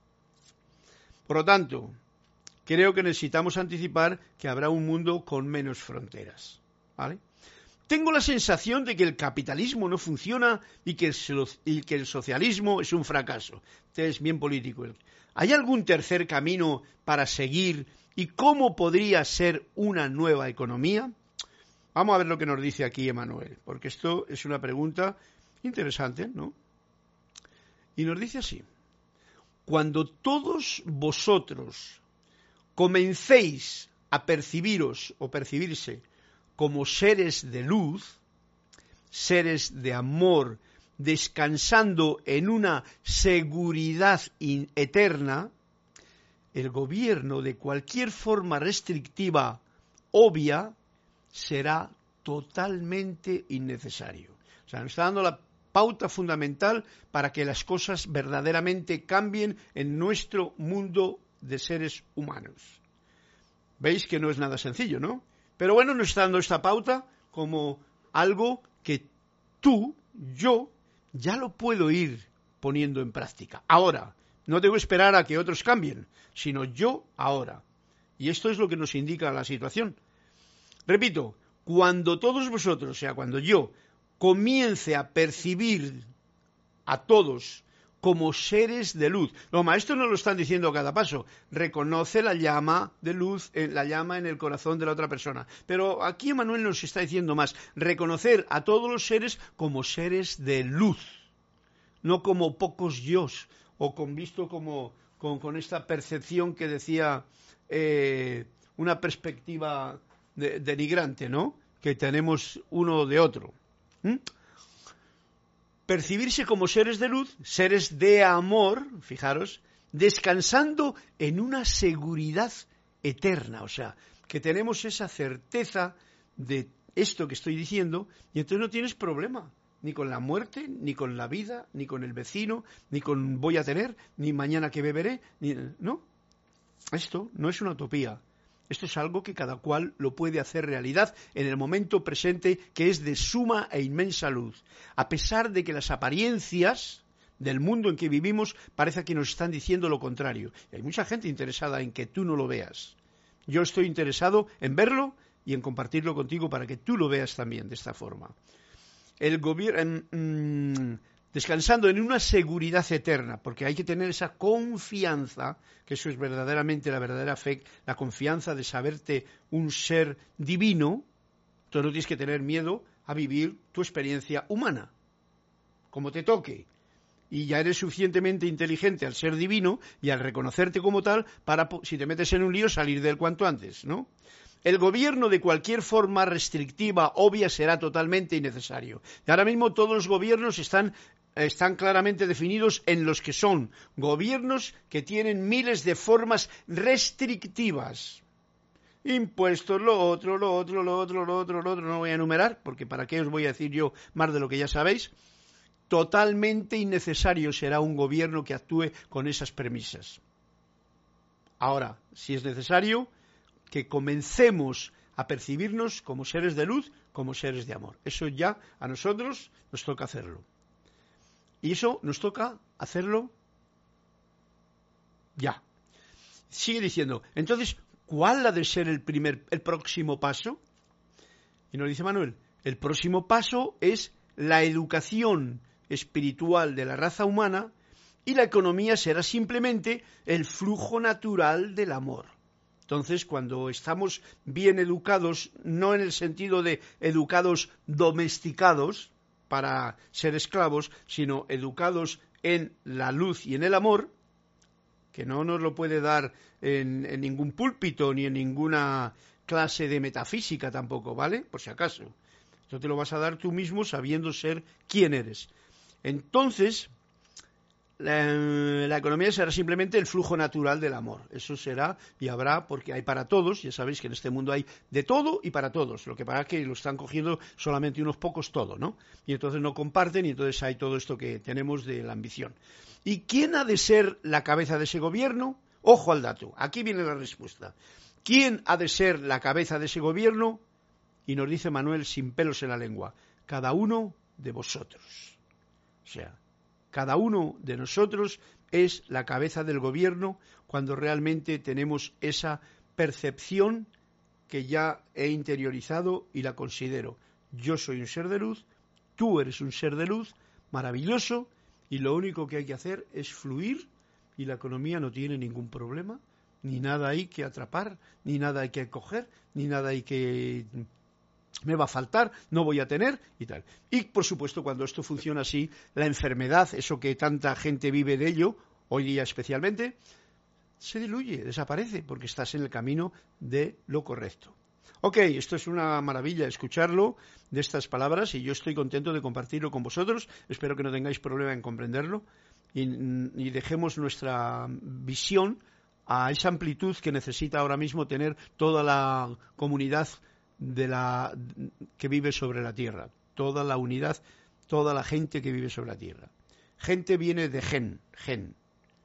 Por lo tanto, creo que necesitamos anticipar que habrá un mundo con menos fronteras, ¿vale? Tengo la sensación de que el capitalismo no funciona y que el, y que el socialismo es un fracaso. Este es bien político. ¿Hay algún tercer camino para seguir? ¿Y cómo podría ser una nueva economía? Vamos a ver lo que nos dice aquí Emmanuel, porque esto es una pregunta interesante, ¿no? Y nos dice así: cuando todos vosotros comencéis a percibiros o percibirse como seres de luz, seres de amor, descansando en una seguridad eterna, el gobierno de cualquier forma restrictiva obvia será totalmente innecesario. O sea, nos está dando la pauta fundamental para que las cosas verdaderamente cambien en nuestro mundo de seres humanos. Veis que no es nada sencillo, ¿no? Pero bueno, nos está dando esta pauta como algo que tú, yo, ya lo puedo ir poniendo en práctica. Ahora, no debo esperar a que otros cambien, sino yo ahora. Y esto es lo que nos indica la situación. Repito, cuando todos vosotros, o sea, cuando yo comience a percibir a todos como seres de luz. Los maestros nos lo están diciendo a cada paso. Reconoce la llama de luz, la llama en el corazón de la otra persona. Pero aquí Emmanuel nos está diciendo más. Reconocer a todos los seres como seres de luz. No como pocos yos, o con visto como con, con esta percepción que decía eh, una perspectiva de, denigrante, ¿no? Que tenemos uno de otro. ¿Mm? Percibirse como seres de luz, seres de amor, fijaros, descansando en una seguridad eterna, o sea, que tenemos esa certeza de esto que estoy diciendo, y entonces no tienes problema, ni con la muerte, ni con la vida, ni con el vecino, ni con voy a tener, ni mañana que beberé, ni, no, esto no es una utopía. Esto es algo que cada cual lo puede hacer realidad en el momento presente, que es de suma e inmensa luz. A pesar de que las apariencias del mundo en que vivimos parece que nos están diciendo lo contrario. Y hay mucha gente interesada en que tú no lo veas. Yo estoy interesado en verlo y en compartirlo contigo para que tú lo veas también de esta forma. El gobierno... Mmm, descansando en una seguridad eterna, porque hay que tener esa confianza, que eso es verdaderamente la verdadera fe, la confianza de saberte un ser divino. Tú no tienes que tener miedo a vivir tu experiencia humana, como te toque, y ya eres suficientemente inteligente al ser divino y al reconocerte como tal para, si te metes en un lío, salir de él cuanto antes, ¿no? El gobierno de cualquier forma restrictiva, obvia, será totalmente innecesario. Y ahora mismo todos los gobiernos están, están claramente definidos en los que son gobiernos que tienen miles de formas restrictivas. Impuestos, lo otro, lo otro, lo otro, lo otro, lo otro, no voy a enumerar, porque para qué os voy a decir yo más de lo que ya sabéis. Totalmente innecesario será un gobierno que actúe con esas premisas. Ahora, si es necesario, que comencemos a percibirnos como seres de luz, como seres de amor. Eso ya a nosotros nos toca hacerlo. Y eso nos toca hacerlo ya. Sigue diciendo, entonces, ¿cuál ha de ser el primer, el próximo paso? Y nos dice Manuel, el próximo paso es la educación espiritual de la raza humana, y la economía será simplemente el flujo natural del amor. Entonces, cuando estamos bien educados, no en el sentido de educados domesticados para ser esclavos, sino educados en la luz y en el amor, que no nos lo puede dar en, en ningún púlpito ni en ninguna clase de metafísica tampoco, ¿vale? Por si acaso. Esto te lo vas a dar tú mismo sabiendo ser quién eres. Entonces, la, la economía será simplemente el flujo natural del amor. Eso será y habrá, porque hay para todos. Ya sabéis que en este mundo hay de todo y para todos. Lo que pasa es que lo están cogiendo solamente unos pocos todo, ¿no? Y entonces no comparten y entonces hay todo esto que tenemos de la ambición. ¿Y quién ha de ser la cabeza de ese gobierno? Ojo al dato. Aquí viene la respuesta. ¿Quién ha de ser la cabeza de ese gobierno? Y nos dice Manuel sin pelos en la lengua. Cada uno de vosotros. O sea, cada uno de nosotros es la cabeza del gobierno cuando realmente tenemos esa percepción que ya he interiorizado y la considero. Yo soy un ser de luz, tú eres un ser de luz, maravilloso, y lo único que hay que hacer es fluir, y la economía no tiene ningún problema, ni nada hay que atrapar, ni nada hay que coger, ni nada hay que... me va a faltar, no voy a tener y tal. Y por supuesto cuando esto funciona así, la enfermedad, eso que tanta gente vive de ello, hoy día especialmente, se diluye, desaparece, porque estás en el camino de lo correcto. Ok, esto es una maravilla escucharlo de estas palabras y yo estoy contento de compartirlo con vosotros, espero que no tengáis problema en comprenderlo y, y dejemos nuestra visión a esa amplitud que necesita ahora mismo tener toda la comunidad de la que vive sobre la tierra, toda la unidad, toda la gente que vive sobre la tierra. Gente viene de gen, gen.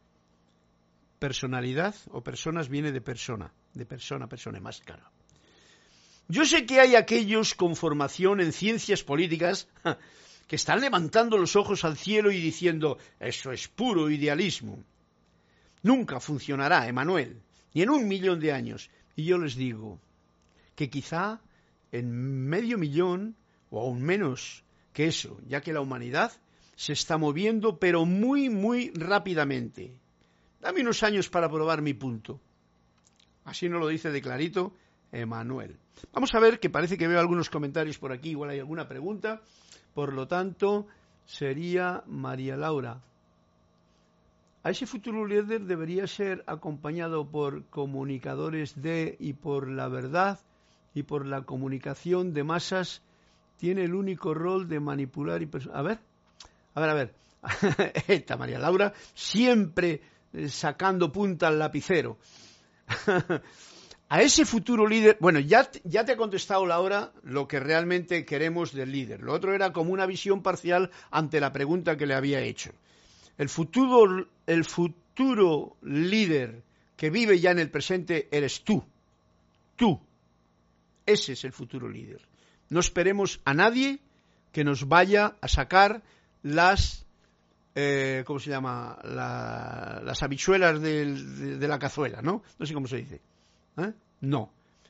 Personalidad o personas viene de persona, de persona, persona, máscara. Yo sé que hay aquellos con formación en ciencias políticas que están levantando los ojos al cielo y diciendo, eso es puro idealismo. Nunca funcionará, Emanuel, ni en un millón de años. Y yo les digo que quizá en medio millón o aún menos que eso, ya que la humanidad se está moviendo, pero muy, muy rápidamente. Dame unos años para probar mi punto. Así nos lo dice de clarito Emanuel. Vamos a ver, que parece que veo algunos comentarios por aquí, igual hay alguna pregunta. Por lo tanto, sería María Laura. A ese futuro líder debería ser acompañado por comunicadores de y por la verdad y por la comunicación de masas. Tiene el único rol de manipular y... A ver, a ver, a ver. Esta María Laura siempre sacando punta al lapicero. A ese futuro líder, bueno, ya, ya te ha contestado Laura lo que realmente queremos del líder. Lo otro era como una visión parcial ante la pregunta que le había hecho. El futuro, el futuro líder que vive ya en el presente eres tú. Tú. Ese es el futuro líder. No esperemos a nadie que nos vaya a sacar las, eh, ¿cómo se llama? La, las habichuelas del, de, de la cazuela, ¿no? No sé cómo se dice. ¿Eh? No.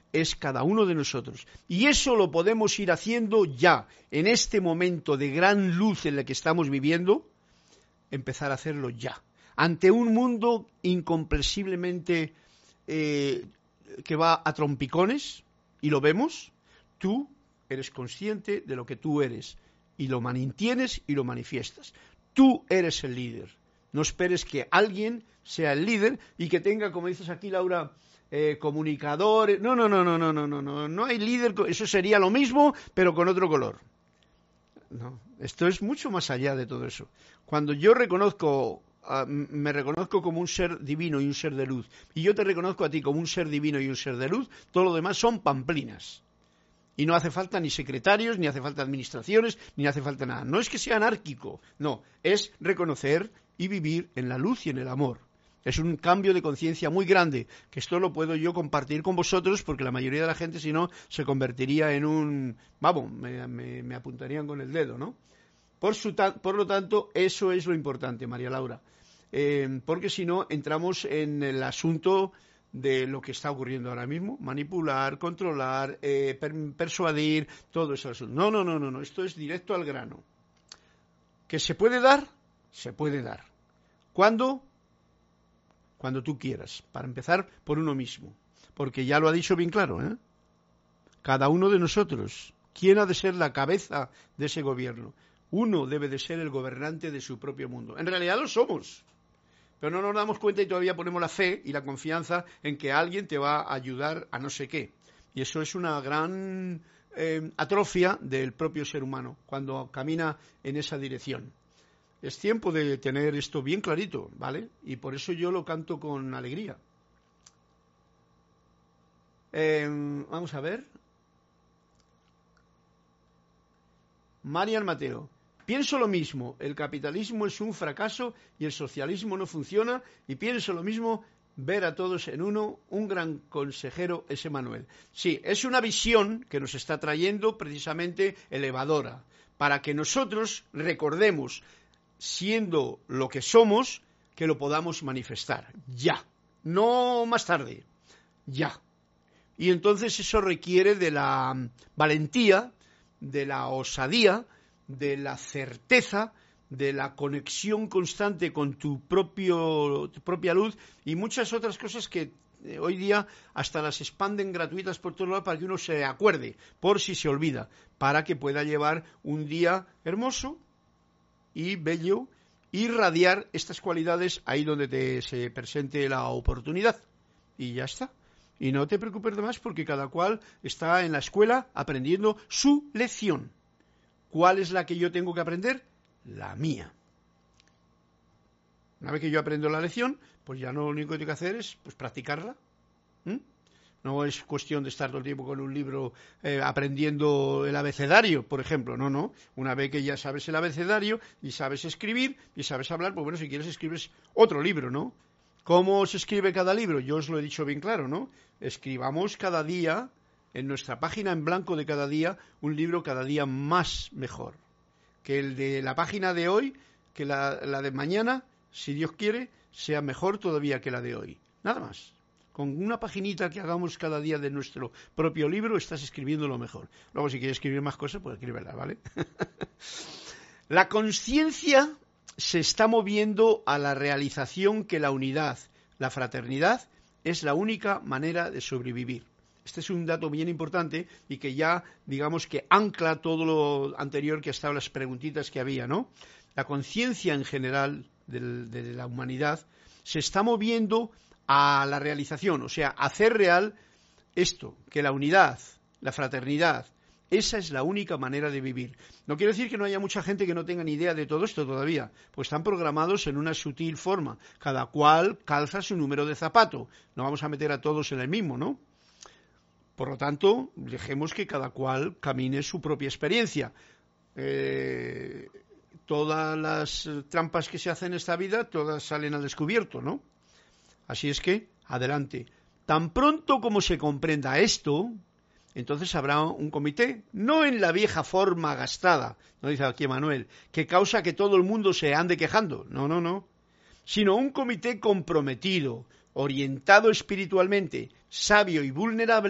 es cada uno de nosotros. Y eso lo podemos ir haciendo ya, en este momento de gran luz en el que estamos viviendo, empezar a hacerlo ya. Ante un mundo incomprensiblemente eh, que va a trompicones, y lo vemos, tú eres consciente de lo que tú eres, y lo mantienes y lo manifiestas. Tú eres el líder. No esperes que alguien sea el líder y que tenga, como dices aquí, Laura, eh, comunicadores. No, no, no, no, no, no, no, no, no hay líder. Eso sería lo mismo, pero con otro color. No, esto es mucho más allá de todo eso. Cuando yo reconozco, uh, me reconozco como un ser divino y un ser de luz, y yo te reconozco a ti como un ser divino y un ser de luz, todo lo demás son pamplinas. Y no hace falta ni secretarios, ni hace falta administraciones, ni hace falta nada. No es que sea anárquico, no, es reconocer y vivir en la luz y en el amor. Es un cambio de conciencia muy grande, que esto lo puedo yo compartir con vosotros, porque la mayoría de la gente, si no, se convertiría en un... Vamos, me, me, me apuntarían con el dedo, ¿no? Por, su ta por lo tanto, eso es lo importante, María Laura. Eh, porque si no, entramos en el asunto de lo que está ocurriendo ahora mismo, manipular, controlar, eh, per persuadir, todo eso. No, no, no, no, no, esto es directo al grano. ¿Que se puede dar? Se puede dar. ¿Cuándo? Cuando tú quieras, para empezar por uno mismo, porque ya lo ha dicho bien claro, ¿eh? Cada uno de nosotros, ¿quién ha de ser la cabeza de ese gobierno? Uno debe de ser el gobernante de su propio mundo. En realidad lo somos, pero no nos damos cuenta y todavía ponemos la fe y la confianza en que alguien te va a ayudar a no sé qué. Y eso es una gran eh, atrofia del propio ser humano, cuando camina en esa dirección. Es tiempo de tener esto bien clarito, ¿vale? Y por eso yo lo canto con alegría. Eh, vamos a ver. Marian Mateo. Pienso lo mismo, el capitalismo es un fracaso y el socialismo no funciona, y pienso lo mismo, ver a todos en uno, un gran consejero es Emmanuel. Sí, es una visión que nos está trayendo precisamente elevadora, para que nosotros recordemos, siendo lo que somos, que lo podamos manifestar, ya, no más tarde, ya. Y entonces eso requiere de la valentía, de la osadía, de la certeza, de la conexión constante con tu, propio, tu propia luz y muchas otras cosas que eh, hoy día hasta las expanden gratuitas por todos lados para que uno se acuerde, por si se olvida, para que pueda llevar un día hermoso y bello, irradiar estas cualidades ahí donde te se presente la oportunidad. Y ya está. Y no te preocupes de más porque cada cual está en la escuela aprendiendo su lección. ¿Cuál es la que yo tengo que aprender? La mía. Una vez que yo aprendo la lección, pues ya no lo único que tengo que hacer es pues practicarla. ¿Mm? No es cuestión de estar todo el tiempo con un libro eh, aprendiendo el abecedario, por ejemplo. No, no. Una vez que ya sabes el abecedario y sabes escribir y sabes hablar, pues bueno, si quieres escribes otro libro, ¿no? ¿Cómo se escribe cada libro? Yo os lo he dicho bien claro, ¿no? Escribamos cada día, en nuestra página en blanco de cada día, un libro cada día más mejor. Que el de la página de hoy, que la, la de mañana, si Dios quiere, sea mejor todavía que la de hoy. Nada más. Con una paginita que hagamos cada día de nuestro propio libro, estás escribiendo lo mejor. Luego, si quieres escribir más cosas, pues escríbela, ¿vale? La conciencia se está moviendo a la realización que la unidad, la fraternidad, es la única manera de sobrevivir. Este es un dato bien importante y que ya, digamos, que ancla todo lo anterior que ha estado las preguntitas que había, ¿no? La conciencia en general de, de la humanidad se está moviendo a la realización, o sea, hacer real esto, que la unidad, la fraternidad, esa es la única manera de vivir. No quiere decir que no haya mucha gente que no tenga ni idea de todo esto todavía, pues están programados en una sutil forma, cada cual calza su número de zapato, no vamos a meter a todos en el mismo, ¿no? Por lo tanto, dejemos que cada cual camine su propia experiencia. Eh, todas las trampas que se hacen en esta vida, todas salen al descubierto, ¿no? Así es que, adelante. Tan pronto como se comprenda esto, entonces habrá un comité, no en la vieja forma gastada, no dice aquí Manuel, que causa que todo el mundo se ande quejando, no, no, no, sino un comité comprometido, orientado espiritualmente, sabio y vulnerable,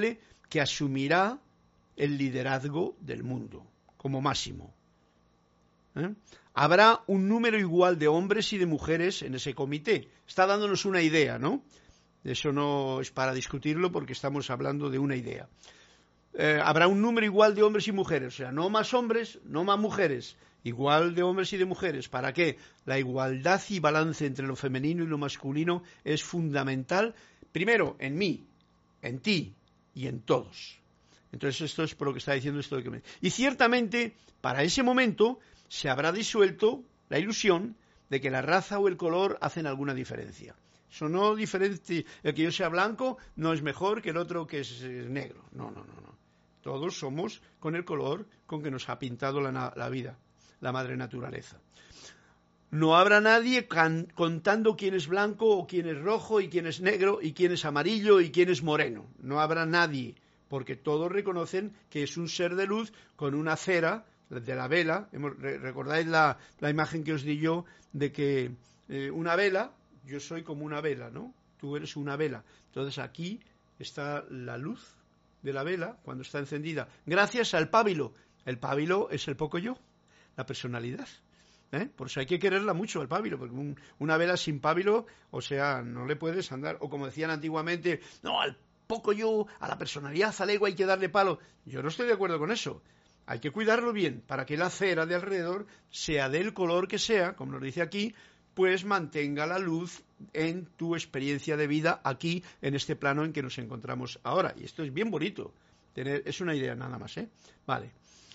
que asumirá el liderazgo del mundo, como máximo. ¿Eh? Habrá un número igual de hombres y de mujeres en ese comité. Está dándonos una idea, ¿no? Eso no es para discutirlo porque estamos hablando de una idea. Eh, habrá un número igual de hombres y mujeres, o sea, no más hombres, no más mujeres, igual de hombres y de mujeres. ¿Para qué? La igualdad y balance entre lo femenino y lo masculino es fundamental, primero en mí, en ti y en todos. Entonces esto es por lo que está diciendo esto de que me... Y ciertamente, para ese momento, se habrá disuelto la ilusión de que la raza o el color hacen alguna diferencia. Eso no diferente, el que yo sea blanco no es mejor que el otro que es negro. No, no, no, no. Todos somos con el color con que nos ha pintado la, la vida, la madre naturaleza. No habrá nadie can, contando quién es blanco o quién es rojo y quién es negro y quién es amarillo y quién es moreno. No habrá nadie, porque todos reconocen que es un ser de luz con una cera de la vela. ¿Recordáis la, la imagen que os di yo de que eh, una vela, yo soy como una vela, ¿no? Tú eres una vela. Entonces aquí está la luz de la vela cuando está encendida, gracias al pábilo. El pábilo es el poco yo, la personalidad. ¿Eh? Por eso hay que quererla mucho, el pábilo, porque un, una vela sin pábilo, o sea, no le puedes andar, o como decían antiguamente, no, al poco yo, a la personalidad, al ego hay que darle palo. Yo no estoy de acuerdo con eso. Hay que cuidarlo bien, para que la cera de alrededor, sea del color que sea, como nos dice aquí, pues mantenga la luz en tu experiencia de vida aquí, en este plano en que nos encontramos ahora. Y esto es bien bonito, tener, es una idea nada más, ¿eh? Vale.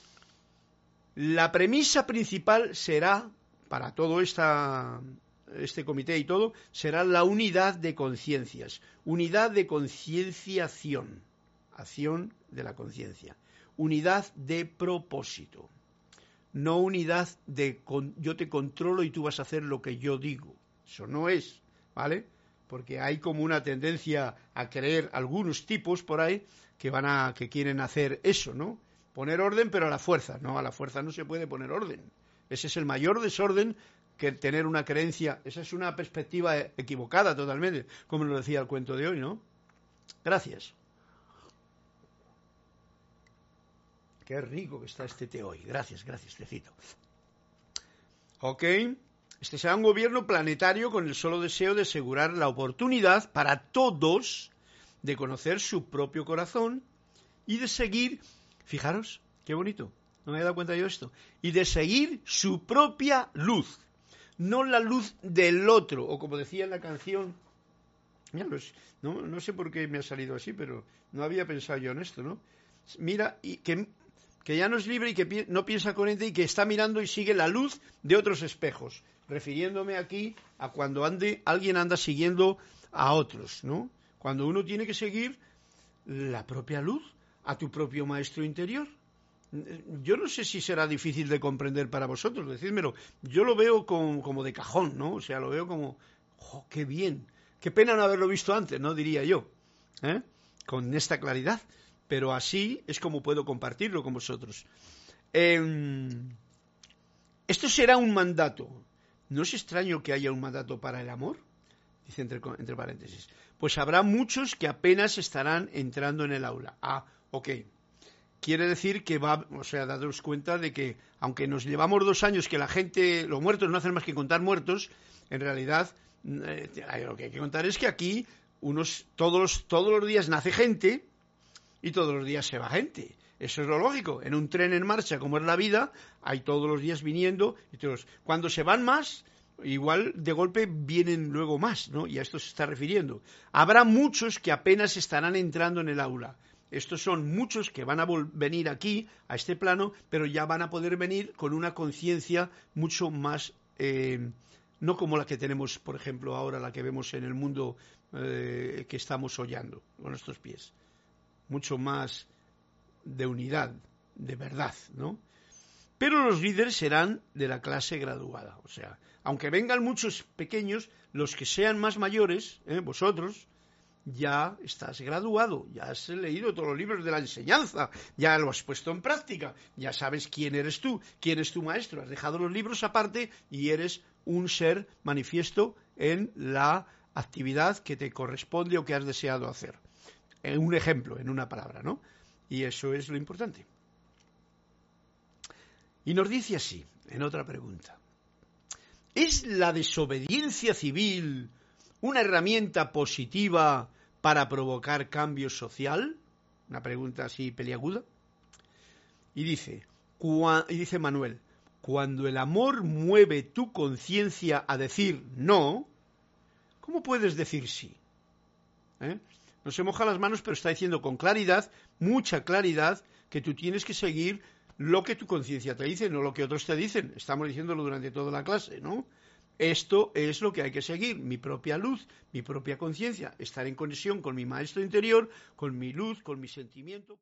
La premisa principal será, para todo esta, este comité y todo, será la unidad de conciencias, unidad de concienciación, acción de la conciencia, unidad de propósito. No unidad de con, yo te controlo y tú vas a hacer lo que yo digo. Eso no es, ¿vale? Porque hay como una tendencia a creer algunos tipos por ahí que van a que quieren hacer eso, ¿no? Poner orden, pero a la fuerza. No, a la fuerza no se puede poner orden. Ese es el mayor desorden que tener una creencia. Esa es una perspectiva equivocada totalmente, como nos decía el cuento de hoy, ¿no? Gracias. Qué rico que está este té hoy. Gracias, gracias, tecito. Ok. Este será un gobierno planetario con el solo deseo de asegurar la oportunidad para todos de conocer su propio corazón y de seguir, fijaros, qué bonito, no me he dado cuenta yo de esto, y de seguir su propia luz, no la luz del otro, o como decía en la canción, ya no, no, no sé por qué me ha salido así, pero no había pensado yo en esto, ¿no? Mira, y que... que ya no es libre y que pi- no piensa coherente y que está mirando y sigue la luz de otros espejos, refiriéndome aquí a cuando ande, alguien anda siguiendo a otros, ¿no? Cuando uno tiene que seguir la propia luz, a tu propio maestro interior. Yo no sé si será difícil de comprender para vosotros, decídmelo. Yo lo veo con, como de cajón, ¿no? O sea, lo veo como, ¡oh, qué bien! Qué pena no haberlo visto antes, ¿no? Diría yo, ¿eh? Con esta claridad. Pero así es como puedo compartirlo con vosotros. Eh, esto será un mandato. ¿No es extraño que haya un mandato para el amor? Dice entre, entre paréntesis. Pues habrá muchos que apenas estarán entrando en el aula. Ah, ok. Quiere decir que va, o sea, daros cuenta de que, aunque nos llevamos dos años que la gente, los muertos no hacen más que contar muertos, en realidad eh, lo que hay que contar es que aquí unos, todos, todos los días nace gente y todos los días se va gente. Eso es lo lógico. En un tren en marcha, como es la vida, hay todos los días viniendo. Y todos. Cuando se van más, igual de golpe vienen luego más, ¿no? Y a esto se está refiriendo. Habrá muchos que apenas estarán entrando en el aula. Estos son muchos que van a venir aquí, a este plano, pero ya van a poder venir con una conciencia mucho más, eh, no como la que tenemos, por ejemplo, ahora, la que vemos en el mundo eh, que estamos hollando con nuestros pies. Mucho más de unidad, de verdad, ¿no? Pero los líderes serán de la clase graduada, o sea, aunque vengan muchos pequeños, los que sean más mayores, ¿eh? Vosotros, ya estás graduado, ya has leído todos los libros de la enseñanza, ya lo has puesto en práctica, ya sabes quién eres tú, quién es tu maestro, has dejado los libros aparte y eres un ser manifiesto en la actividad que te corresponde o que has deseado hacer. En un ejemplo, en una palabra, ¿no? Y eso es lo importante. Y nos dice así, en otra pregunta. ¿Es la desobediencia civil una herramienta positiva para provocar cambio social? Una pregunta así peliaguda. Y dice, y dice Manuel, cuando el amor mueve tu conciencia a decir no, ¿cómo puedes decir sí? ¿Eh? No se moja las manos, pero está diciendo con claridad, mucha claridad, que tú tienes que seguir lo que tu conciencia te dice, no lo que otros te dicen. Estamos diciéndolo durante toda la clase, ¿no? Esto es lo que hay que seguir, mi propia luz, mi propia conciencia, estar en conexión con mi maestro interior, con mi luz, con mi sentimiento.